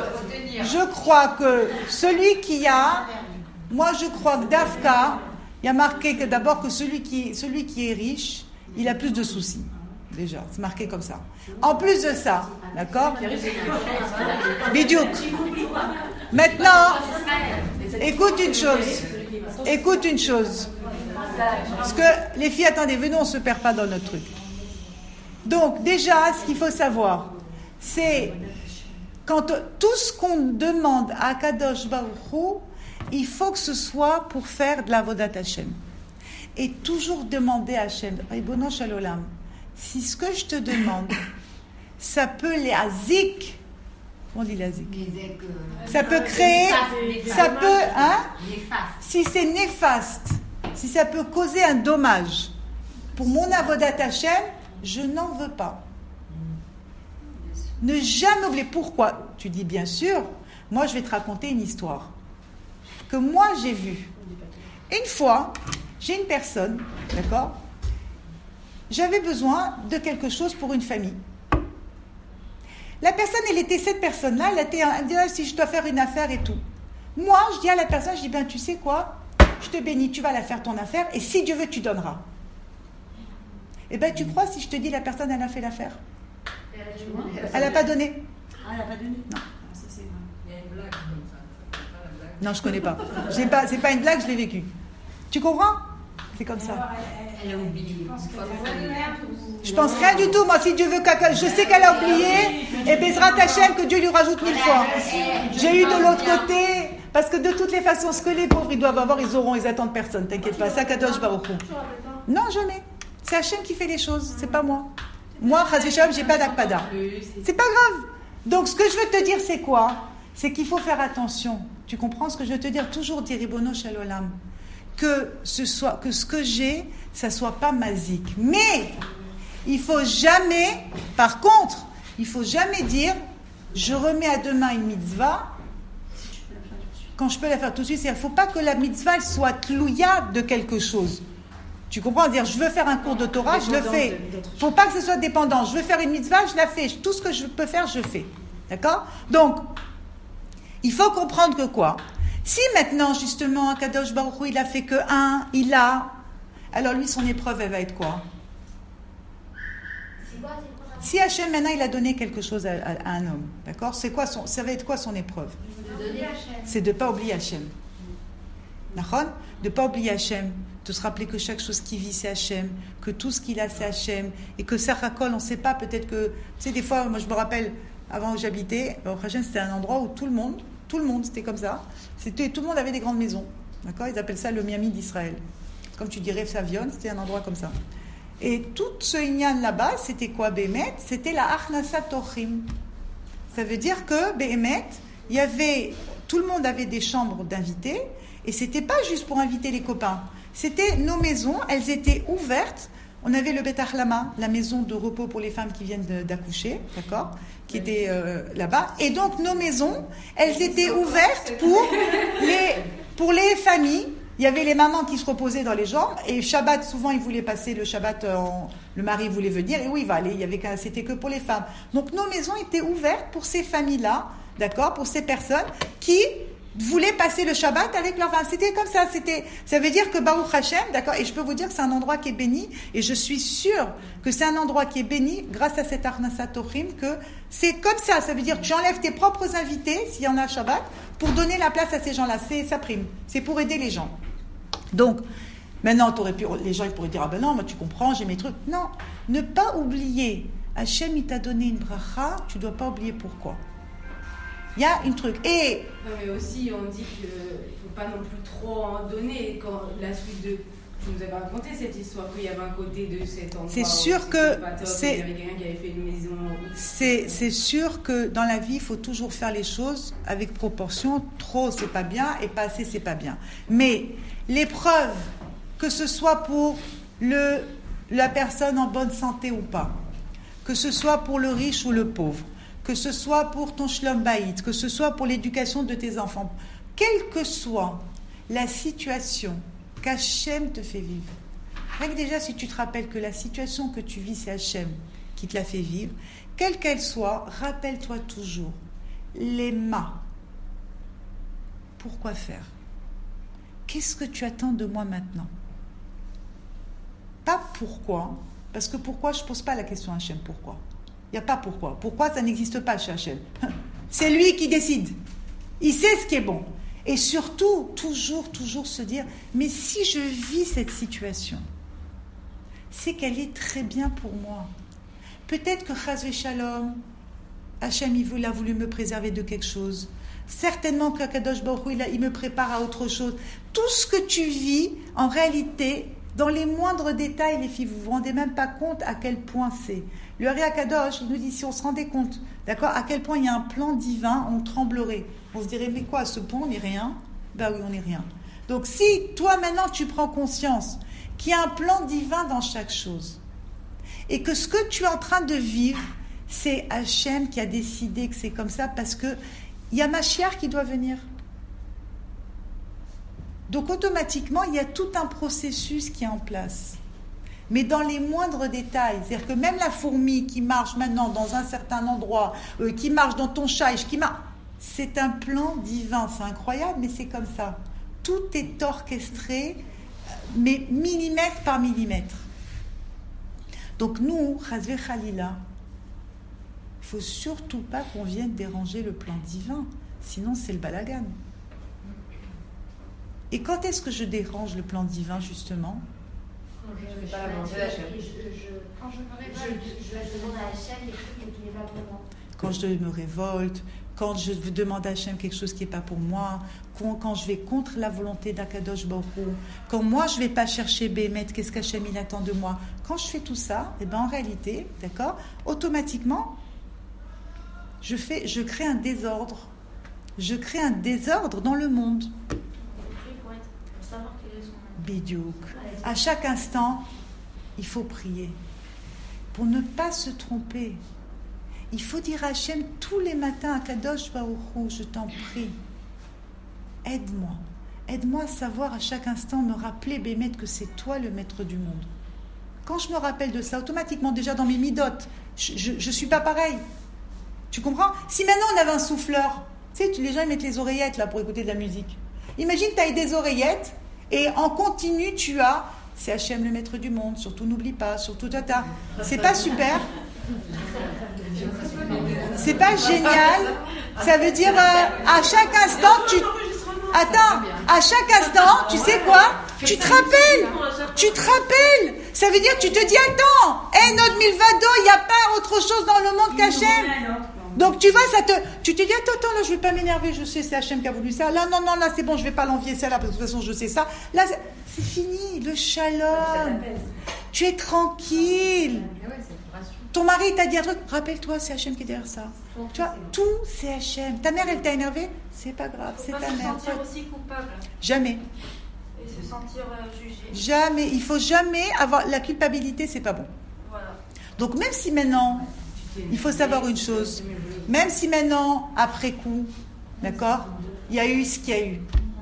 que celui qui a, moi, je crois que Dafka, il y a marqué que d'abord que celui qui est riche, il a plus de soucis. Déjà, c'est marqué comme ça. En plus de ça, d'accord ? Bidiouk. Maintenant, écoute une chose. Parce que les filles, attendez, venez, on ne se perd pas dans notre truc. Donc, déjà, ce qu'il faut savoir, c'est quand tout ce qu'on demande à Kadosh Baruch Hu, il faut que ce soit pour faire de l'avodat Hashem. Et toujours demander à Hashem, Ribono Shel Olam, si ce que je te demande, ça peut les azik, on dit l'azik, ça peut créer, ça peut, si c'est néfaste, si ça peut causer un dommage pour mon avodat Hashem, je n'en veux pas. Ne jamais oublier. Pourquoi ? Tu dis bien sûr, moi je vais te raconter une histoire que moi j'ai vue. Une fois, j'ai une personne, d'accord ? J'avais besoin de quelque chose pour une famille. La personne, cette personne-là, elle était si je dois faire une affaire et tout. Moi, je dis à la personne, je dis, ben tu sais quoi ? Je te bénis, tu vas la faire ton affaire et si Dieu veut, tu donneras. Eh bien, tu crois si je te dis la personne, elle a fait l'affaire ? Elle n'a pas donné. Elle n'a pas donné ? Non. Ça, c'est vrai. Il y a une blague comme ça. Non, je ne connais pas. C'est pas une blague, je l'ai vécu. Tu comprends ? C'est comme ça. Elle a oublié. Je pense rien du tout. Moi, si Dieu veut je sais qu'elle a oublié. Et Bezrat Hashem, que Dieu lui rajoute 1000 fois. J'ai eu de l'autre côté. Parce que de toutes les façons, ce que les pauvres ils doivent avoir, ils attendent personne. T'inquiète pas. Ça, Kadosh Baruch Hu. Non, jamais. C'est Hashem qui fait les choses. C'est pas moi. Moi, Chaz v'Shalom, j'ai pas d'akpada. C'est pas grave. Donc, ce que je veux te dire, c'est quoi ? C'est qu'il faut faire attention. Tu comprends ce que je veux te dire ? Toujours dire Ribono Shel Olam. Que ce que j'ai, ça soit pas mazik. Mais il faut jamais, par contre, il faut jamais dire je remets à demain une mitzvah quand je peux la faire tout de suite. C'est-à-dire, il ne faut pas que la mitzvah elle soit tlouya de quelque chose. Tu comprends ? Dire je veux faire un cours de Torah, je le fais. Il ne faut pas que ce soit dépendant. Je veux faire une mitzvah, je la fais. Tout ce que je peux faire, je fais. D'accord ? Donc, il faut comprendre que quoi ? Si maintenant, justement, Kadosh Baruch Hu, il a fait que un, il a, alors lui, son épreuve, elle va être quoi ? Si Hachem, maintenant, il a donné quelque chose à un homme, d'accord, ça va être quoi son épreuve? C'est de ne pas oublier Hachem. D'accord? De ne pas oublier Hachem, de se rappeler que chaque chose qui vit, c'est Hachem, que tout ce qu'il a, c'est Hachem, et que Sarakol, on ne sait pas, peut-être que... Tu sais, des fois, moi, je me rappelle, avant où j'habitais, Hachem, c'était un endroit où tout le monde, c'était comme ça, tout le monde avait des grandes maisons. D'accord? Ils appellent ça le Miami d'Israël. Comme tu dirais, Savion, c'était un endroit comme ça. Et tout ce Inyan là-bas, c'était quoi, Béhémet? C'était la Achnasat Tochim. Ça veut dire que, Béhémet, tout le monde avait des chambres d'invités, et c'était pas juste pour inviter les copains. C'était nos maisons, elles étaient ouvertes. On avait le Bet Achlama, la maison de repos pour les femmes qui viennent d'accoucher, d'accord, qui était là-bas. Et donc, nos maisons, elles étaient ouvertes pour les familles. Il y avait les mamans qui se reposaient dans les jambes, et Shabbat, souvent, ils voulaient passer le Shabbat, le mari voulait venir, et oui, il va aller, c'était que pour les femmes. Donc, nos maisons étaient ouvertes pour ces familles-là, d'accord, pour ces personnes qui voulaient passer le Shabbat avec leur femme. C'était comme ça, ça veut dire que Baruch Hashem, d'accord, et je peux vous dire que c'est un endroit qui est béni, et je suis sûre que c'est un endroit qui est béni grâce à cette Arnasat Tochim, que c'est comme ça veut dire que tu enlèves tes propres invités, s'il y en a à Shabbat, pour donner la place à ces gens-là, ça prime, c'est pour aider les gens. Donc, maintenant, les gens ils pourraient dire, ah ben non, moi tu comprends, j'ai mes trucs. Non, ne pas oublier, Hachem il t'a donné une bracha, tu ne dois pas oublier pourquoi. Il y a un truc. Et non, mais aussi, on dit qu'il ne faut pas non plus trop en donner. Quand la suite de... Tu nous avais raconté cette histoire qu'il y avait un côté de cet endroit. C'est sûr que... Il y avait quelqu'un qui avait fait une maison... C'est sûr que dans la vie, il faut toujours faire les choses avec proportion. Trop, c'est pas bien, et pas assez, c'est pas bien. Mais l'épreuve, que ce soit pour la personne en bonne santé ou pas, que ce soit pour le riche ou le pauvre, que ce soit pour ton shlom bayit, que ce soit pour l'éducation de tes enfants, quelle que soit la situation qu'Hachem te fait vivre. Rien que déjà, si tu te rappelles que la situation que tu vis, c'est Hachem qui te la fait vivre, quelle qu'elle soit, rappelle-toi toujours les ma. Pourquoi faire? Qu'est-ce que tu attends de moi maintenant? Pas pourquoi, parce que pourquoi, je ne pose pas la question à Hachem, pourquoi? Il n'y a pas pourquoi. Pourquoi, ça n'existe pas chez Hachem. C'est lui qui décide. Il sait ce qui est bon. Et surtout, toujours se dire, mais si je vis cette situation, c'est qu'elle est très bien pour moi. Peut-être que Chas v'Shalom, Hachem, il a voulu me préserver de quelque chose. Certainement qu'Akadosh Baruch Hu, il me prépare à autre chose. Tout ce que tu vis, en réalité, dans les moindres détails, les filles, vous vous rendez même pas compte à quel point c'est. Le Ari Akadosh, il nous dit, si on se rendait compte, d'accord, à quel point il y a un plan divin, on tremblerait. On se dirait, mais quoi, à ce point, on n'est rien? Ben oui, on n'est rien. Donc si, toi, maintenant, tu prends conscience qu'il y a un plan divin dans chaque chose, et que ce que tu es en train de vivre, c'est Hachem qui a décidé que c'est comme ça, parce que il y a Mashiach qui doit venir. Donc automatiquement, il y a tout un processus qui est en place. Mais dans les moindres détails, c'est-à-dire que même la fourmi qui marche maintenant dans un certain endroit, qui marche dans ton chaïch, c'est un plan divin, c'est incroyable, mais c'est comme ça. Tout est orchestré, mais millimètre par millimètre. Donc nous, Chazvé Khalila, il ne faut surtout pas qu'on vienne déranger le plan divin, sinon c'est le balagan. Et quand est-ce que je dérange le plan divin, justement? Quand je fais pas la volonté d'Hachem. Quand je me révolte, Je demande à Hachem quelque chose qui n'est pas pour moi. Quand je me révolte, quand je demande à Hachem quelque chose qui n'est pas pour moi, quand je vais contre la volonté d'Akadosh Baruch Hu, quand moi je ne vais pas chercher Béhémet, qu'est-ce qu'Hachem il attend de moi, quand je fais tout ça, et ben en réalité, d'accord, automatiquement, je crée un désordre. Je crée un désordre dans le monde. Bidiouk. À chaque instant, il faut prier. Pour ne pas se tromper. Il faut dire à Hachem tous les matins à Kadosh Baruch Hu, je t'en prie, aide-moi. Aide-moi à savoir à chaque instant, me rappeler, Béhémet, que c'est toi le maître du monde. Quand je me rappelle de ça, automatiquement, déjà dans mes midotes, je ne suis pas pareil. Tu comprends? Si maintenant on avait un souffleur, tu sais, les gens ils mettent les oreillettes là pour écouter de la musique. Imagine, tu as des oreillettes et en continu, tu as, c'est Hachem le maître du monde, surtout n'oublie pas, surtout tata. C'est pas super? C'est pas génial. Ça veut dire à chaque instant, Attends, à chaque instant, tu sais quoi? Tu te rappelles. Ça veut dire, tu te dis, attends, notre Milvado, il n'y a pas autre chose dans le monde qu'Hachem. Donc tu vois, tu te dis, attends, là, je ne vais pas m'énerver, je sais, c'est Hachem qui a voulu ça. Là, non, là, c'est bon, je ne vais pas l'envier ça, là, parce que de toute façon, je sais ça. Là, c'est fini, le shalom. Tu es tranquille. Ton mari t'a dit un truc, rappelle-toi, c'est Hachem qui est derrière ça. Tu vois, tout, c'est Hachem. Ta mère, elle t'a énervé, c'est pas grave, c'est ta mère. Se sentir aussi coupable. Jamais. Et se sentir jugé. Jamais. Il faut jamais avoir la culpabilité, c'est pas bon. Voilà. Donc même si maintenant, il faut savoir une chose. Même si maintenant, après coup, d'accord, il y a eu ce qu'il y a eu.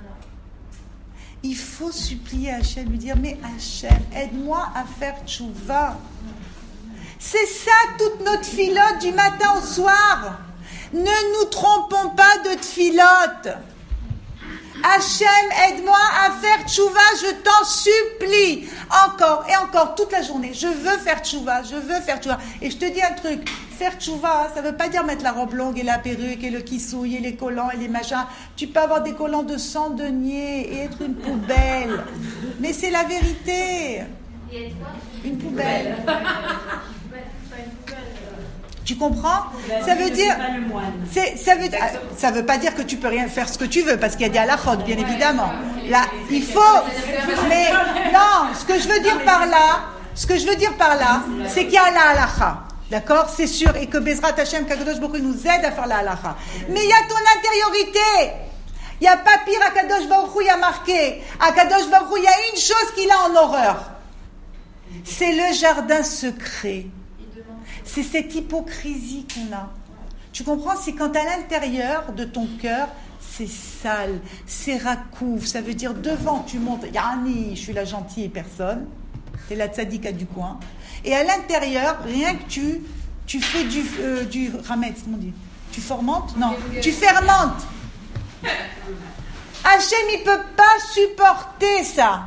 Il faut supplier Hachem, lui dire, mais Hachem, aide-moi à faire tchouva. C'est ça toute notre filote du matin au soir. Ne nous trompons pas de tfilote. Hachem, aide-moi à faire tchouva, je t'en supplie. Encore et encore, toute la journée. Je veux faire tchouva. Et je te dis un truc, faire tchouva, ça ne veut pas dire mettre la robe longue et la perruque et le kissouille et les collants et les machins. Tu peux avoir des collants de 100 deniers et être une poubelle. Mais c'est la vérité. Et être quoi? Une poubelle. Tu comprends? Ça veut dire, ça veut pas dire que tu peux rien faire ce que tu veux, parce qu'il y a des halachot, bien évidemment. Là, il faut, mais non, ce que je veux dire par là, c'est qu'il y a la halacha. D'accord? C'est sûr, et que Bezrat Hashem, qu'Akadosh Baruch Hu nous aide à faire la halacha. Mais il y a ton intériorité. Il n'y a pas pire, Akadosh Baruch Hu, il y a marqué. Akadosh Baruch Hu, il y a une chose qu'il a en horreur. C'est le jardin secret. C'est cette hypocrisie qu'on a. Tu comprends? C'est quand à l'intérieur de ton cœur, c'est sale, c'est racouf. Ça veut dire devant, tu montes, Yani, je suis la gentille personne. T'es la tzadika du coin. Et à l'intérieur, rien que tu fais du ramet, comment on dit? Tu fermentes? Non, tu fermentes. Hachem, il ne peut pas supporter ça.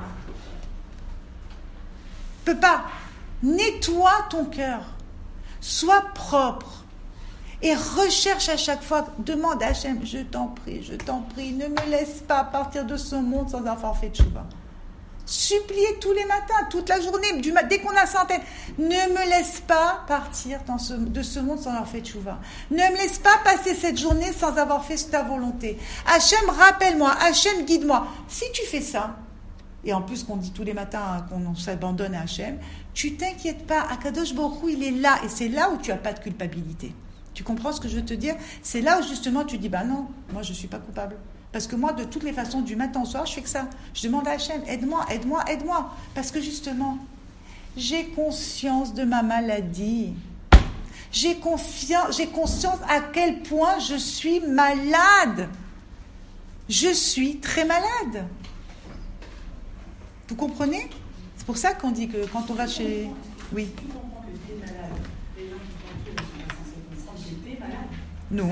Il ne peut pas. Nettoie ton cœur. Sois propre. Et recherche à chaque fois. Demande à Hachem, je t'en prie, ne me laisse pas partir de ce monde sans avoir fait tchouva. Suppliez tous les matins, toute la journée, dès qu'on a centaines. Ne me laisse pas partir de ce monde sans avoir fait tchouva. Ne me laisse pas passer cette journée sans avoir fait ta volonté. Hachem, rappelle-moi. Hachem, guide-moi. Si tu fais ça, et en plus qu'on dit tous les matins qu'on s'abandonne à Hachem, tu t'inquiètes pas. Akadosh Baruch Hu, il est là. Et c'est là où tu n'as pas de culpabilité. Tu comprends ce que je veux te dire? C'est là où justement tu dis, non, moi je ne suis pas coupable. Parce que moi, de toutes les façons, du matin au soir, je fais que ça. Je demande à Hachem, aide-moi. Parce que justement, j'ai conscience de ma maladie. J'ai conscience à quel point je suis malade. Je suis très malade. Vous comprenez? C'est pour ça qu'on dit que quand on va chez... Oui. Non.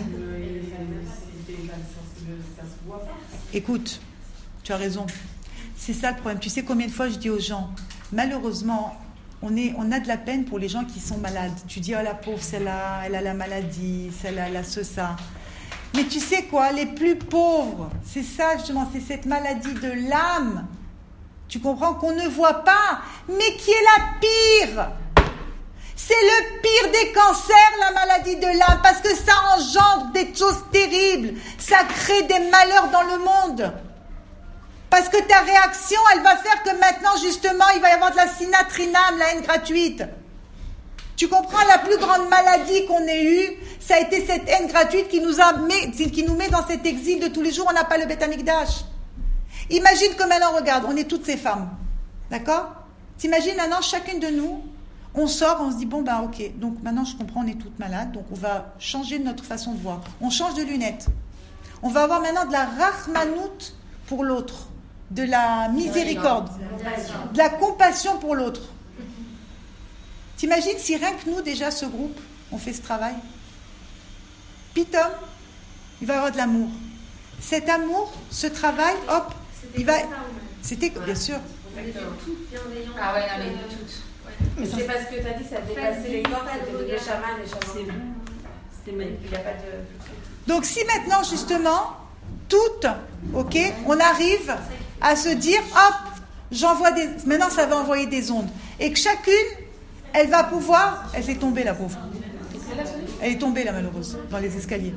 Écoute, tu as raison. C'est ça le problème. Tu sais combien de fois je dis aux gens, malheureusement, on a de la peine pour les gens qui sont malades. Tu dis, oh la pauvre, celle-là, elle a la maladie, celle-là, elle a ça. Mais tu sais quoi, les plus pauvres, c'est ça justement, c'est cette maladie de l'âme. Tu comprends qu'on ne voit pas, mais qui est la pire. C'est le pire des cancers, la maladie de l'âme, parce que ça engendre des choses terribles. Ça crée des malheurs dans le monde. Parce que ta réaction, elle va faire que maintenant, justement, il va y avoir de la sinatrinam, la haine gratuite. Tu comprends, la plus grande maladie qu'on ait eue, ça a été cette haine gratuite qui nous met dans cet exil de tous les jours. On n'a pas le Beth Amikdash. Imagine que maintenant, regarde, on est toutes ces femmes. D'accord? T'imagines maintenant, chacune de nous, on sort, on se dit, ok, donc maintenant je comprends, on est toutes malades, donc on va changer notre façon de voir. On change de lunettes. On va avoir maintenant de la rachmanout pour l'autre, de la miséricorde, de la compassion pour l'autre. T'imagines si rien que nous, déjà, ce groupe, on fait ce travail? Pitom, il va y avoir de l'amour. Cet amour, ce travail, hop, il va... C'était, bien sûr. Ah ouais, non, mais toutes. C'est parce que tu as dit ça dépassait les corps, c'était des chamans. C'est bon. C'était magnifique. Il n'y a pas de... Donc si maintenant justement, toutes, ok, on arrive à se dire, hop, maintenant ça va envoyer des ondes. Et que chacune, elle va pouvoir, elle s'est tombée la pauvre. Elle est tombée la malheureuse, dans les escaliers.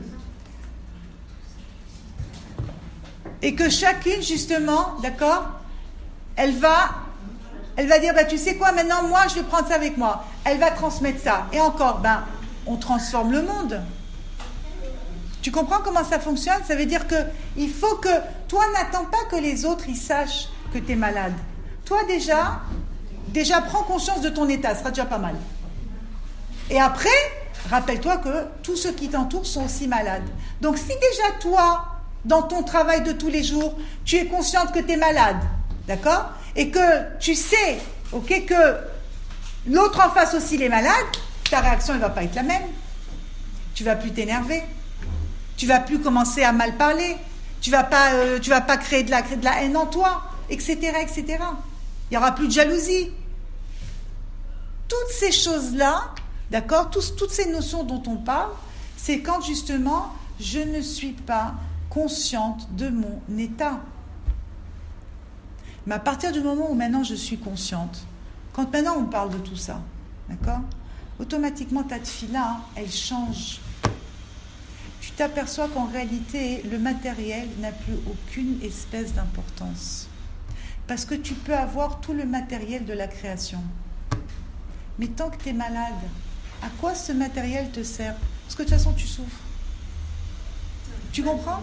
Et que chacune justement, d'accord, elle va dire, tu sais quoi, maintenant moi je vais prendre ça avec moi. Elle va transmettre ça. Et encore, on transforme le monde. Tu comprends comment ça fonctionne? Ça veut dire que il faut que toi n'attends pas que les autres ils sachent que tu es malade. Toi déjà prends conscience de ton état, ce sera déjà pas mal. Et après, rappelle-toi que tous ceux qui t'entourent sont aussi malades. Donc si déjà toi, dans ton travail de tous les jours, tu es consciente que tu es malade, d'accord? Et que tu sais, ok, que l'autre en face aussi est malade, ta réaction elle va pas être la même. Tu vas plus t'énerver. Tu vas plus commencer à mal parler. Tu vas pas créer de la haine en toi, etc., etc. Il y aura plus de jalousie. Toutes ces choses-là, d'accord, toutes ces notions dont on parle, c'est quand justement je ne suis pas consciente de mon état. Mais à partir du moment où maintenant je suis consciente, quand maintenant on parle de tout ça, d'accord, automatiquement ta tefila, elle change. Tu t'aperçois qu'en réalité, le matériel n'a plus aucune espèce d'importance. Parce que tu peux avoir tout le matériel de la création. Mais tant que tu es malade, à quoi ce matériel te sert? Parce que de toute façon, tu souffres. Tu comprends?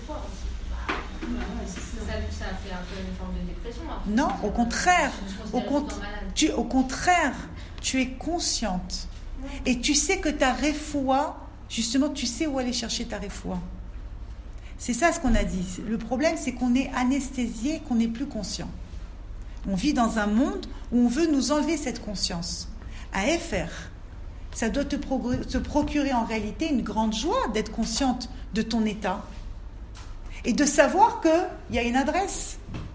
Ça fait un peu une forme de dépression. Non, au contraire. Au contraire, tu es consciente. Et tu sais que ta refoua, justement, tu sais où aller chercher ta refoua. C'est ça ce qu'on a dit. Le problème, c'est qu'on est anesthésié, qu'on n'est plus conscient. On vit dans un monde où on veut nous enlever cette conscience. À FR, ça doit te procurer en réalité une grande joie d'être consciente de ton état et de savoir qu'il y a une adresse.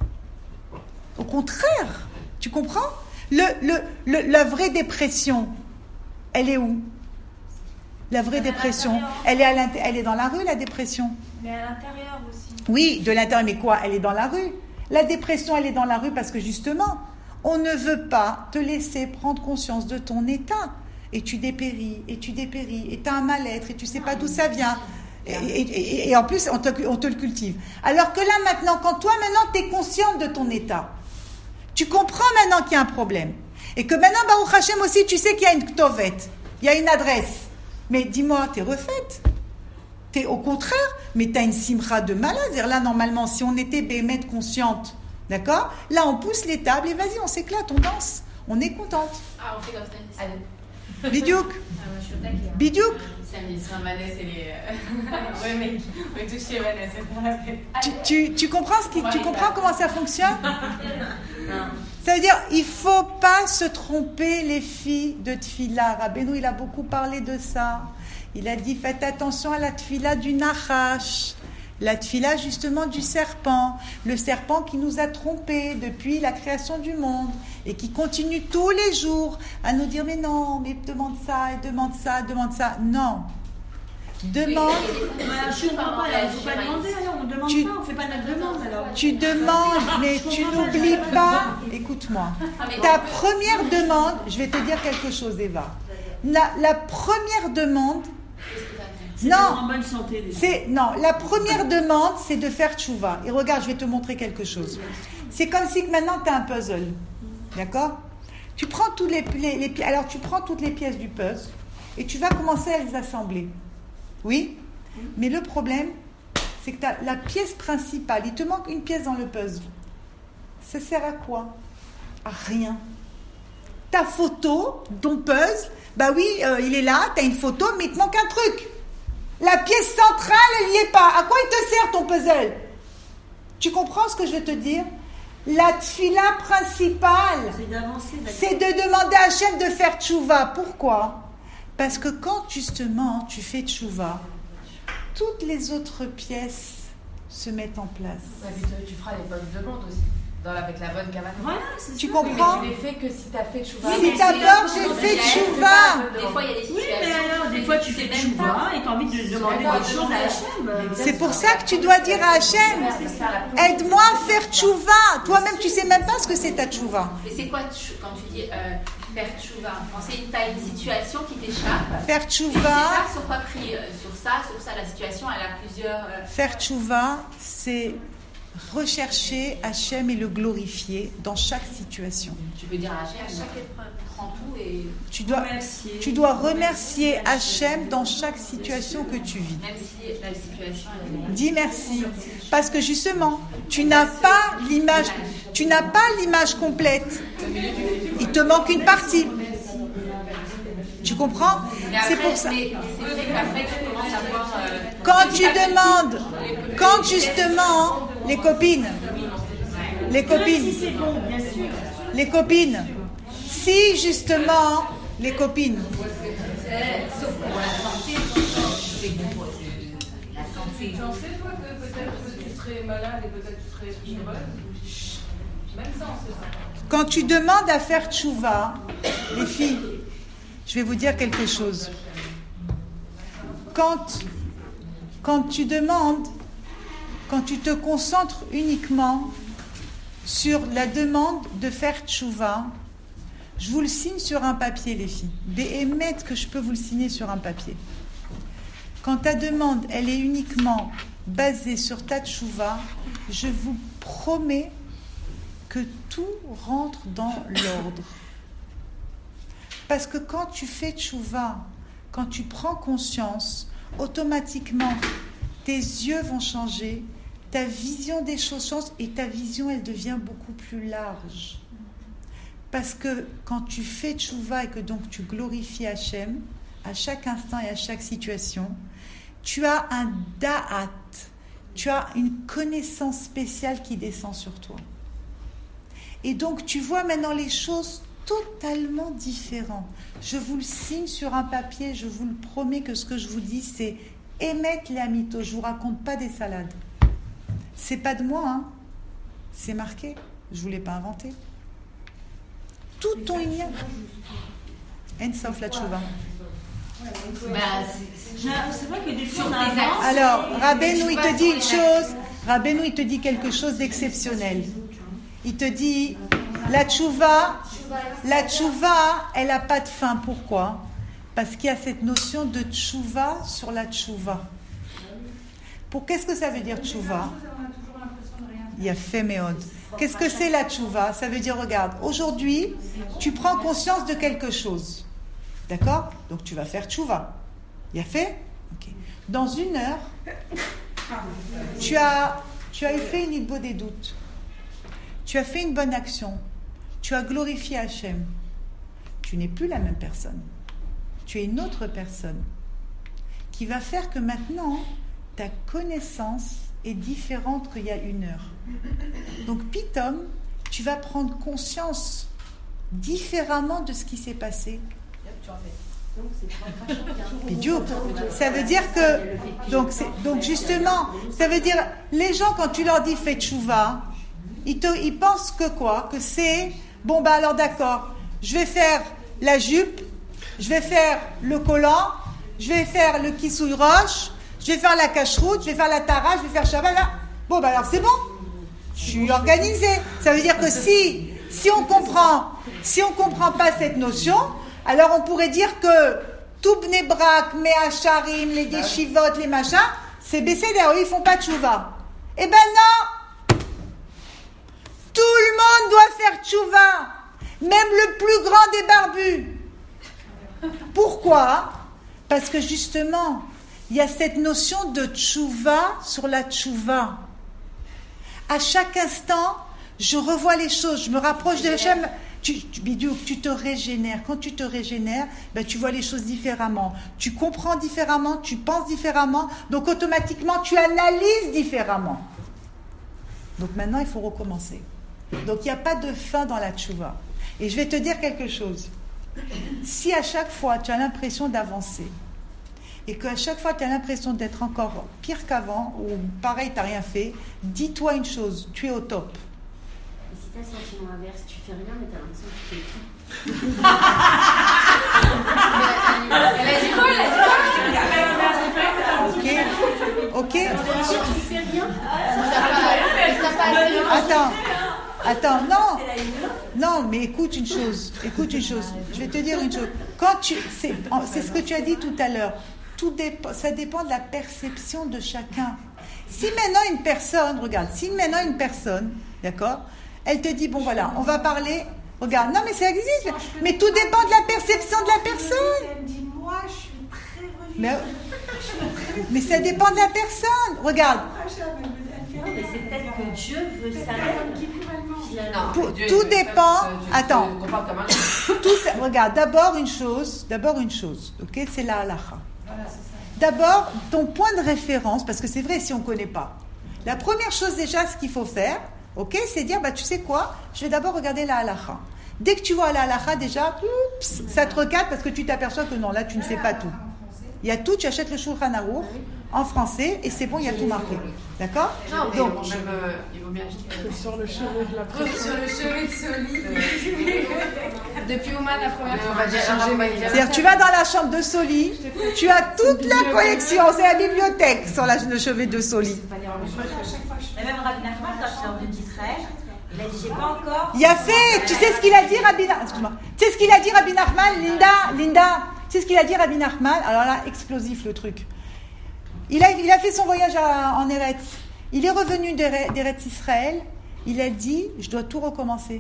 Au contraire, tu comprends? La vraie dépression, elle est où? La vraie dépression, elle est dans la rue, la dépression. Mais à l'intérieur aussi. Oui, de l'intérieur, mais quoi? Elle est dans la rue. La dépression, elle est dans la rue parce que justement, on ne veut pas te laisser prendre conscience de ton état. Et tu dépéris, et tu as un mal-être, et tu ne sais pas d'où ça vient. Et en plus, on te le cultive. Alors que là, maintenant, quand toi, maintenant, tu es consciente de ton état, tu comprends maintenant qu'il y a un problème. Et que maintenant, Baruch Hashem aussi, tu sais qu'il y a une ktovet, il y a une adresse. Mais dis-moi, tu es refaite. Tu es au contraire, mais tu as une simra de malade. C'est-à-dire là, normalement, si on était bémette consciente, d'accord? Là, on pousse les tables et vas-y, on s'éclate, on danse. On est contente. Ah, on fait comme ça. Allez. Bidiouk. Bidiouk. Samedi, c'est Vanessa et les. Ouais, mec, on est tous chez Vanessa. Tu comprends tu comprends comment ça fonctionne? Ça veut dire, il ne faut pas se tromper, les filles de Tfila. Rabbeinu, il a beaucoup parlé de ça. Il a dit, faites attention à la Tfila du Nachash. La Tfila, justement, du serpent. Le serpent qui nous a trompés depuis la création du monde et qui continue tous les jours à nous dire, mais non, mais demande ça, et demande ça, demande ça. Non. Demande. Je ne comprends pas, il ne faut pas demander, alors on ne demande pas, on ne fait pas notre demande alors. Tu demandes, mais tu n'oublies pas. Écoute-moi. Ta première demande, je vais te dire quelque chose, Eva. La première demande. C'est en bonne santé. La première demande, c'est de faire tchouva. Et regarde, je vais te montrer quelque chose. C'est comme si maintenant tu as un puzzle. D'accord? Tu prends toutes les pièces du puzzle et tu vas commencer à les assembler. Oui? Mais le problème, c'est que la pièce principale, il te manque une pièce dans le puzzle. Ça sert à quoi? À rien. Ta photo, ton puzzle, il est là, tu as une photo, mais il te manque un truc. La pièce centrale, elle n'y est pas. À quoi il te sert ton puzzle? Tu comprends ce que je veux te dire? La tfila principale, c'est de demander à Hachem de faire tchouva. Pourquoi? Parce que quand justement tu fais tchouva, toutes les autres pièces se mettent en place. Tu feras les bonnes demandes aussi. avec la bonne cavane. Voilà, c'est ça. Tu comprends? Mais tu les fais que si tu as fait tchouva. Si d'abord j'ai fait tchouva. Des fois, il y a des Oui, situations. mais alors, des fois, tu fais tchouva et tu as envie de demander des choses à Hachem. C'est pour ça que tu dois dire à Hachem, aide-moi à faire tchouva. Toi-même, tu sais même pas ce que c'est ta tchouva. Mais c'est quoi quand tu dis faire tchouva? Quand t'as une situation qui t'échappe. Faire Tu sais tchouva, pas sur quoi prier. Sur ça, la situation, elle a plusieurs. faire tchouva, c'est rechercher Hachem et le glorifier dans chaque situation. Tu peux dire à Hachem, à chaque épreuve, prends tout et. Tu dois remercier Hachem dans chaque situation que tu vis. Même si la situation elle est. Dis merci. Parce que justement, tu n'as pas l'image complète. Il te manque une partie. Tu comprends? C'est pour ça. Mais c'est vrai qu'après, tu commences à voir. Quand tu demandes, quand justement, les copines, Si c'est bon, bien sûr. les copines, si justement, les copines, Sauf pour la santé, c'est bon pour la santé. Tu en sais, toi, que peut-être que tu serais malade et peut-être que tu serais heureuse? Même ça, on sait ça. quand tu demandes à faire tchouva, les filles, je vais vous dire quelque chose. Quand tu demandes, quand tu te concentres uniquement sur la demande de faire tchouva, je vous le signe sur un papier, les filles. Béhémet que je peux vous le signer sur un papier. Quand ta demande, elle est uniquement basée sur ta tchouva, je vous promets que tout rentre dans l'ordre. Parce que quand tu fais tchouva, quand tu prends conscience, automatiquement, tes yeux vont changer, ta vision des choses change et ta vision, elle devient beaucoup plus large. Parce que quand tu fais tchouva et que donc tu glorifies Hachem, à chaque instant et à chaque situation, tu as un da'at, tu as une connaissance spéciale qui descend sur toi. Et donc tu vois maintenant les choses totalement différentes. Je vous le signe sur un papier, je vous le promets que ce que je vous dis, c'est émettre les amitos. Je ne vous raconte pas des salades. C'est pas de moi, hein. C'est marqué. Je ne vous l'ai pas inventé. Tout ton ignan. En sauf la tchouva. C'est vrai que des fois, on avance. Alors, Rabbeinu, il te dit une chose. Rabbeinu, il te dit quelque chose d'exceptionnel. Il te dit, la tchouva, elle n'a pas de fin. Pourquoi? Parce qu'il y a cette notion de tchouva sur la tchouva. Qu'est-ce que ça veut dire tchouva? Il y a fait méode. Qu'est-ce que c'est la tchouva? Ça veut dire, regarde, aujourd'hui, tu prends conscience de quelque chose. D'accord? Donc tu vas faire tchouva. Il y a fait? Okay. Dans 1 heure, tu as fait une ilbo des doutes. Tu as fait une bonne action. Tu as glorifié Hachem. Tu n'es plus la même personne. Tu es une autre personne qui va faire que maintenant, ta connaissance est différente qu'il y a 1 heure. Donc, pitom, tu vas prendre conscience différemment de ce qui s'est passé. Ça veut dire que donc justement, ça veut dire les gens quand tu leur dis fais tchouva, ils pensent que quoi? Que c'est bon alors d'accord, je vais faire la jupe, je vais faire le collant, je vais faire le kissouille roche, je vais faire la cacheroute, je vais faire la tara, je vais faire Shabbat. Bon alors c'est bon, je suis organisée. Ça veut dire que si on comprend pas cette notion, alors on pourrait dire que tout Bnei Brak, Me'acharim, les yeshivot, les machins, c'est baissé derrière, ils font pas de tchouva. Eh ben non! Tout le monde doit faire tchouva, même le plus grand des barbus. Pourquoi? Parce que justement, il y a cette notion de tchouva sur la tchouva. À chaque instant, je revois les choses, je me rapproche de Hachem. Tu te régénères. Quand tu te régénères, tu vois les choses différemment. Tu comprends différemment, tu penses différemment. Donc automatiquement, tu analyses différemment. Donc maintenant, il faut recommencer. Donc il n'y a pas de fin dans la tchouva. Et je vais te dire quelque chose. Si à chaque fois, tu as l'impression d'avancer, et qu'à chaque fois, tu as l'impression d'être encore pire qu'avant, ou pareil, tu n'as rien fait, dis-toi une chose, tu es au top. t'as le sentiment inverse, tu fais rien, mais t'as l'impression que tu fais tout. Elle a dit quoi? Ok. Tu fais rien. Attends, non, mais écoute une chose. Je vais te dire une chose. C'est ce que tu as dit tout à l'heure. Ça dépend de la perception de chacun. Si maintenant une personne, d'accord, elle te dit, bon voilà, on va parler, regarde, non mais ça existe, mais tout dépend de la perception de la personne. Elle me dit, moi, je suis très religieuse. Mais ça dépend de la personne. Regarde. Mais c'est peut-être que Dieu veut savoir. Tout dépend. Attends. Regarde, d'abord une chose, ok, c'est la halakha. D'abord, ton point de référence, parce que c'est vrai si on ne connaît pas. La première chose déjà, ce qu'il faut faire, ok, c'est dire, tu sais quoi, je vais d'abord regarder la halakha. Dès que tu vois la halakha, déjà, ça te recadre parce que tu t'aperçois que non, là, tu ne sais pas tout. Il y a tout, tu achètes le Shulchan Aruch en français et c'est bon, il y a tout marqué. D'accord? Non, mais donc, il vaut mieux acheter sur le chevet de la pression. Sur le chevet de Soli. Depuis Oman, la première fois. c'est-à-dire, tu vas dans la chambre de Soli, tu as toute la collection, c'est la bibliothèque sur le chevet de Soli. Mais même Rabbi Nachman, quand je suis en d'Israël, il a dit, j'ai pas encore. Il a fait, tu sais ce qu'il a dit, Rabbi Nachman? Excuse-moi. Tu sais ce qu'il a dit, Rabbi Nachman? Linda, tu sais ce qu'il a dit, Rabbi Nachman? Alors là, explosif le truc. Il a fait son voyage en Eretz. Il est revenu d'Eretz Israël. Il a dit, je dois tout recommencer.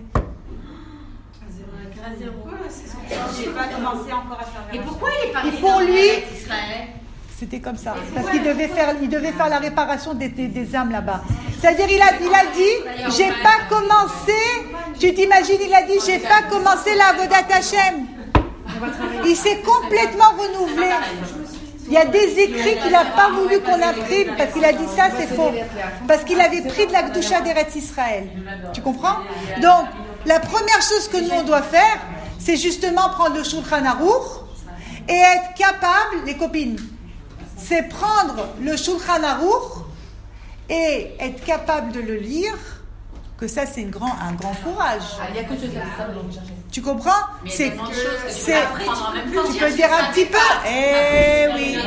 À zéro. J'ai pas commencé encore à faire. Et pourquoi il est pas Et pour lui, Israël? c'était comme ça. Parce qu'il devait faire la réparation des âmes là-bas. C'est-à-dire, il a dit, j'ai pas commencé. Tu t'imagines, il a dit, j'ai pas commencé la Avodat Hashem. Il s'est complètement renouvelé. Il y a des écrits qu'il n'a pas voulu qu'on imprime parce qu'il a dit ça, c'est faux. Parce qu'il avait pris de la Gdusha d'Eretz Israël. Tu comprends? Donc, la première chose que nous, on doit faire, c'est justement prendre le Shulchan Aruch et être capable, les copines, c'est prendre le Shulchan Aruch et être capable de le lire, que ça, c'est un grand courage. Il n'y a que ce ça. Tu comprends? Tu peux dire un petit peu. Eh oui.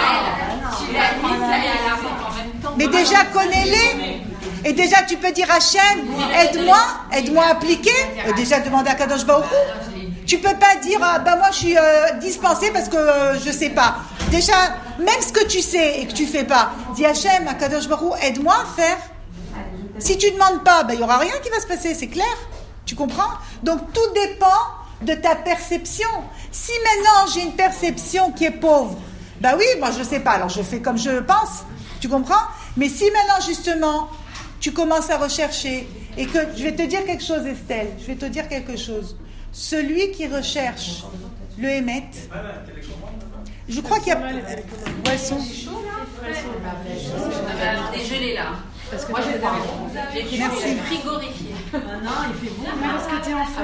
Mais déjà, connais-les. Et déjà, tu peux dire Hachem, aide-moi à appliquer. Et déjà, demande à Kadosh Baruch Hu. Tu peux pas dire, moi, je suis dispensée parce que je sais pas. Déjà, même ce que tu sais et que tu fais pas, dis Hachem, à Kadosh Baruch Hu, aide-moi à faire. Si tu demandes pas, il y aura rien qui va se passer, c'est clair. Tu comprends? Donc, tout dépend de ta perception. Si maintenant, j'ai une perception qui est pauvre, oui, moi, je sais pas, alors je fais comme je pense. Tu comprends? Mais si maintenant, justement, tu commences à rechercher, et que, je vais te dire quelque chose, Estelle, celui qui recherche le Hémet, je crois qu'il y a... Où elles sont? Dégelé là. Parce que moi, j'ai Merci. frigorifié. Non, il fait bon. Parce que t'es enfant.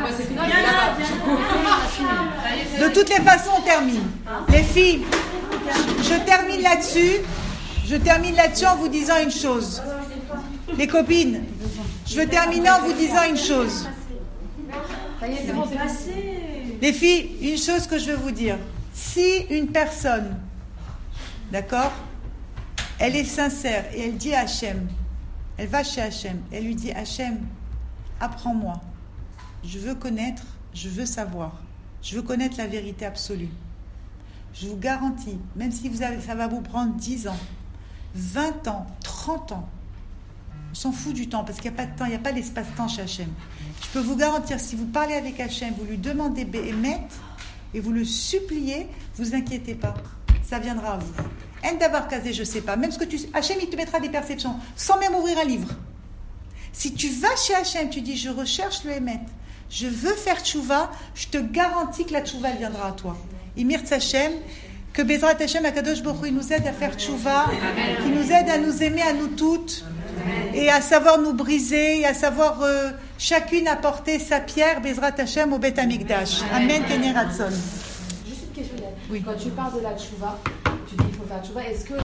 De toutes les façons, on termine. Les filles, je termine là-dessus en vous disant une chose. Les copines, je veux terminer en vous disant une chose. Les filles, une chose que je veux vous dire. Si une personne, d'accord, elle est sincère et elle dit à Hachem, elle va chez Hachem, elle lui dit Hachem, apprends-moi. Je veux connaître, je veux savoir. Je veux connaître la vérité absolue. Je vous garantis, même si ça va vous prendre 10 ans, 20 ans, 30 ans, on s'en fout du temps parce qu'il n'y a pas de temps, il n'y a pas l'espace-temps chez Hachem. Je peux vous garantir, si vous parlez avec Hachem, vous lui demandez Béhémet et vous le suppliez, vous inquiétez pas, ça viendra à vous. En d'avoir casé, je ne sais pas. Même ce que Hachem, il te mettra des perceptions, sans même ouvrir un livre. Si tu vas chez Hachem, tu dis, je recherche le Hémet, je veux faire tchouva, je te garantis que la tchouva, elle viendra à toi. Imirtz Hachem, que Bezrat Hachem, Akadosh Baruch Hu, il nous aide à faire tchouva, qu'il nous aide à nous aimer à nous toutes, et à savoir nous briser, et à savoir chacune apporter sa pierre, Bezrat Hachem, au Beth Amikdash. Amen, Keneratson. Juste une question, Oui. Quand tu parles de la tchouva, tu dis qu'il faut faire tchouva, est-ce que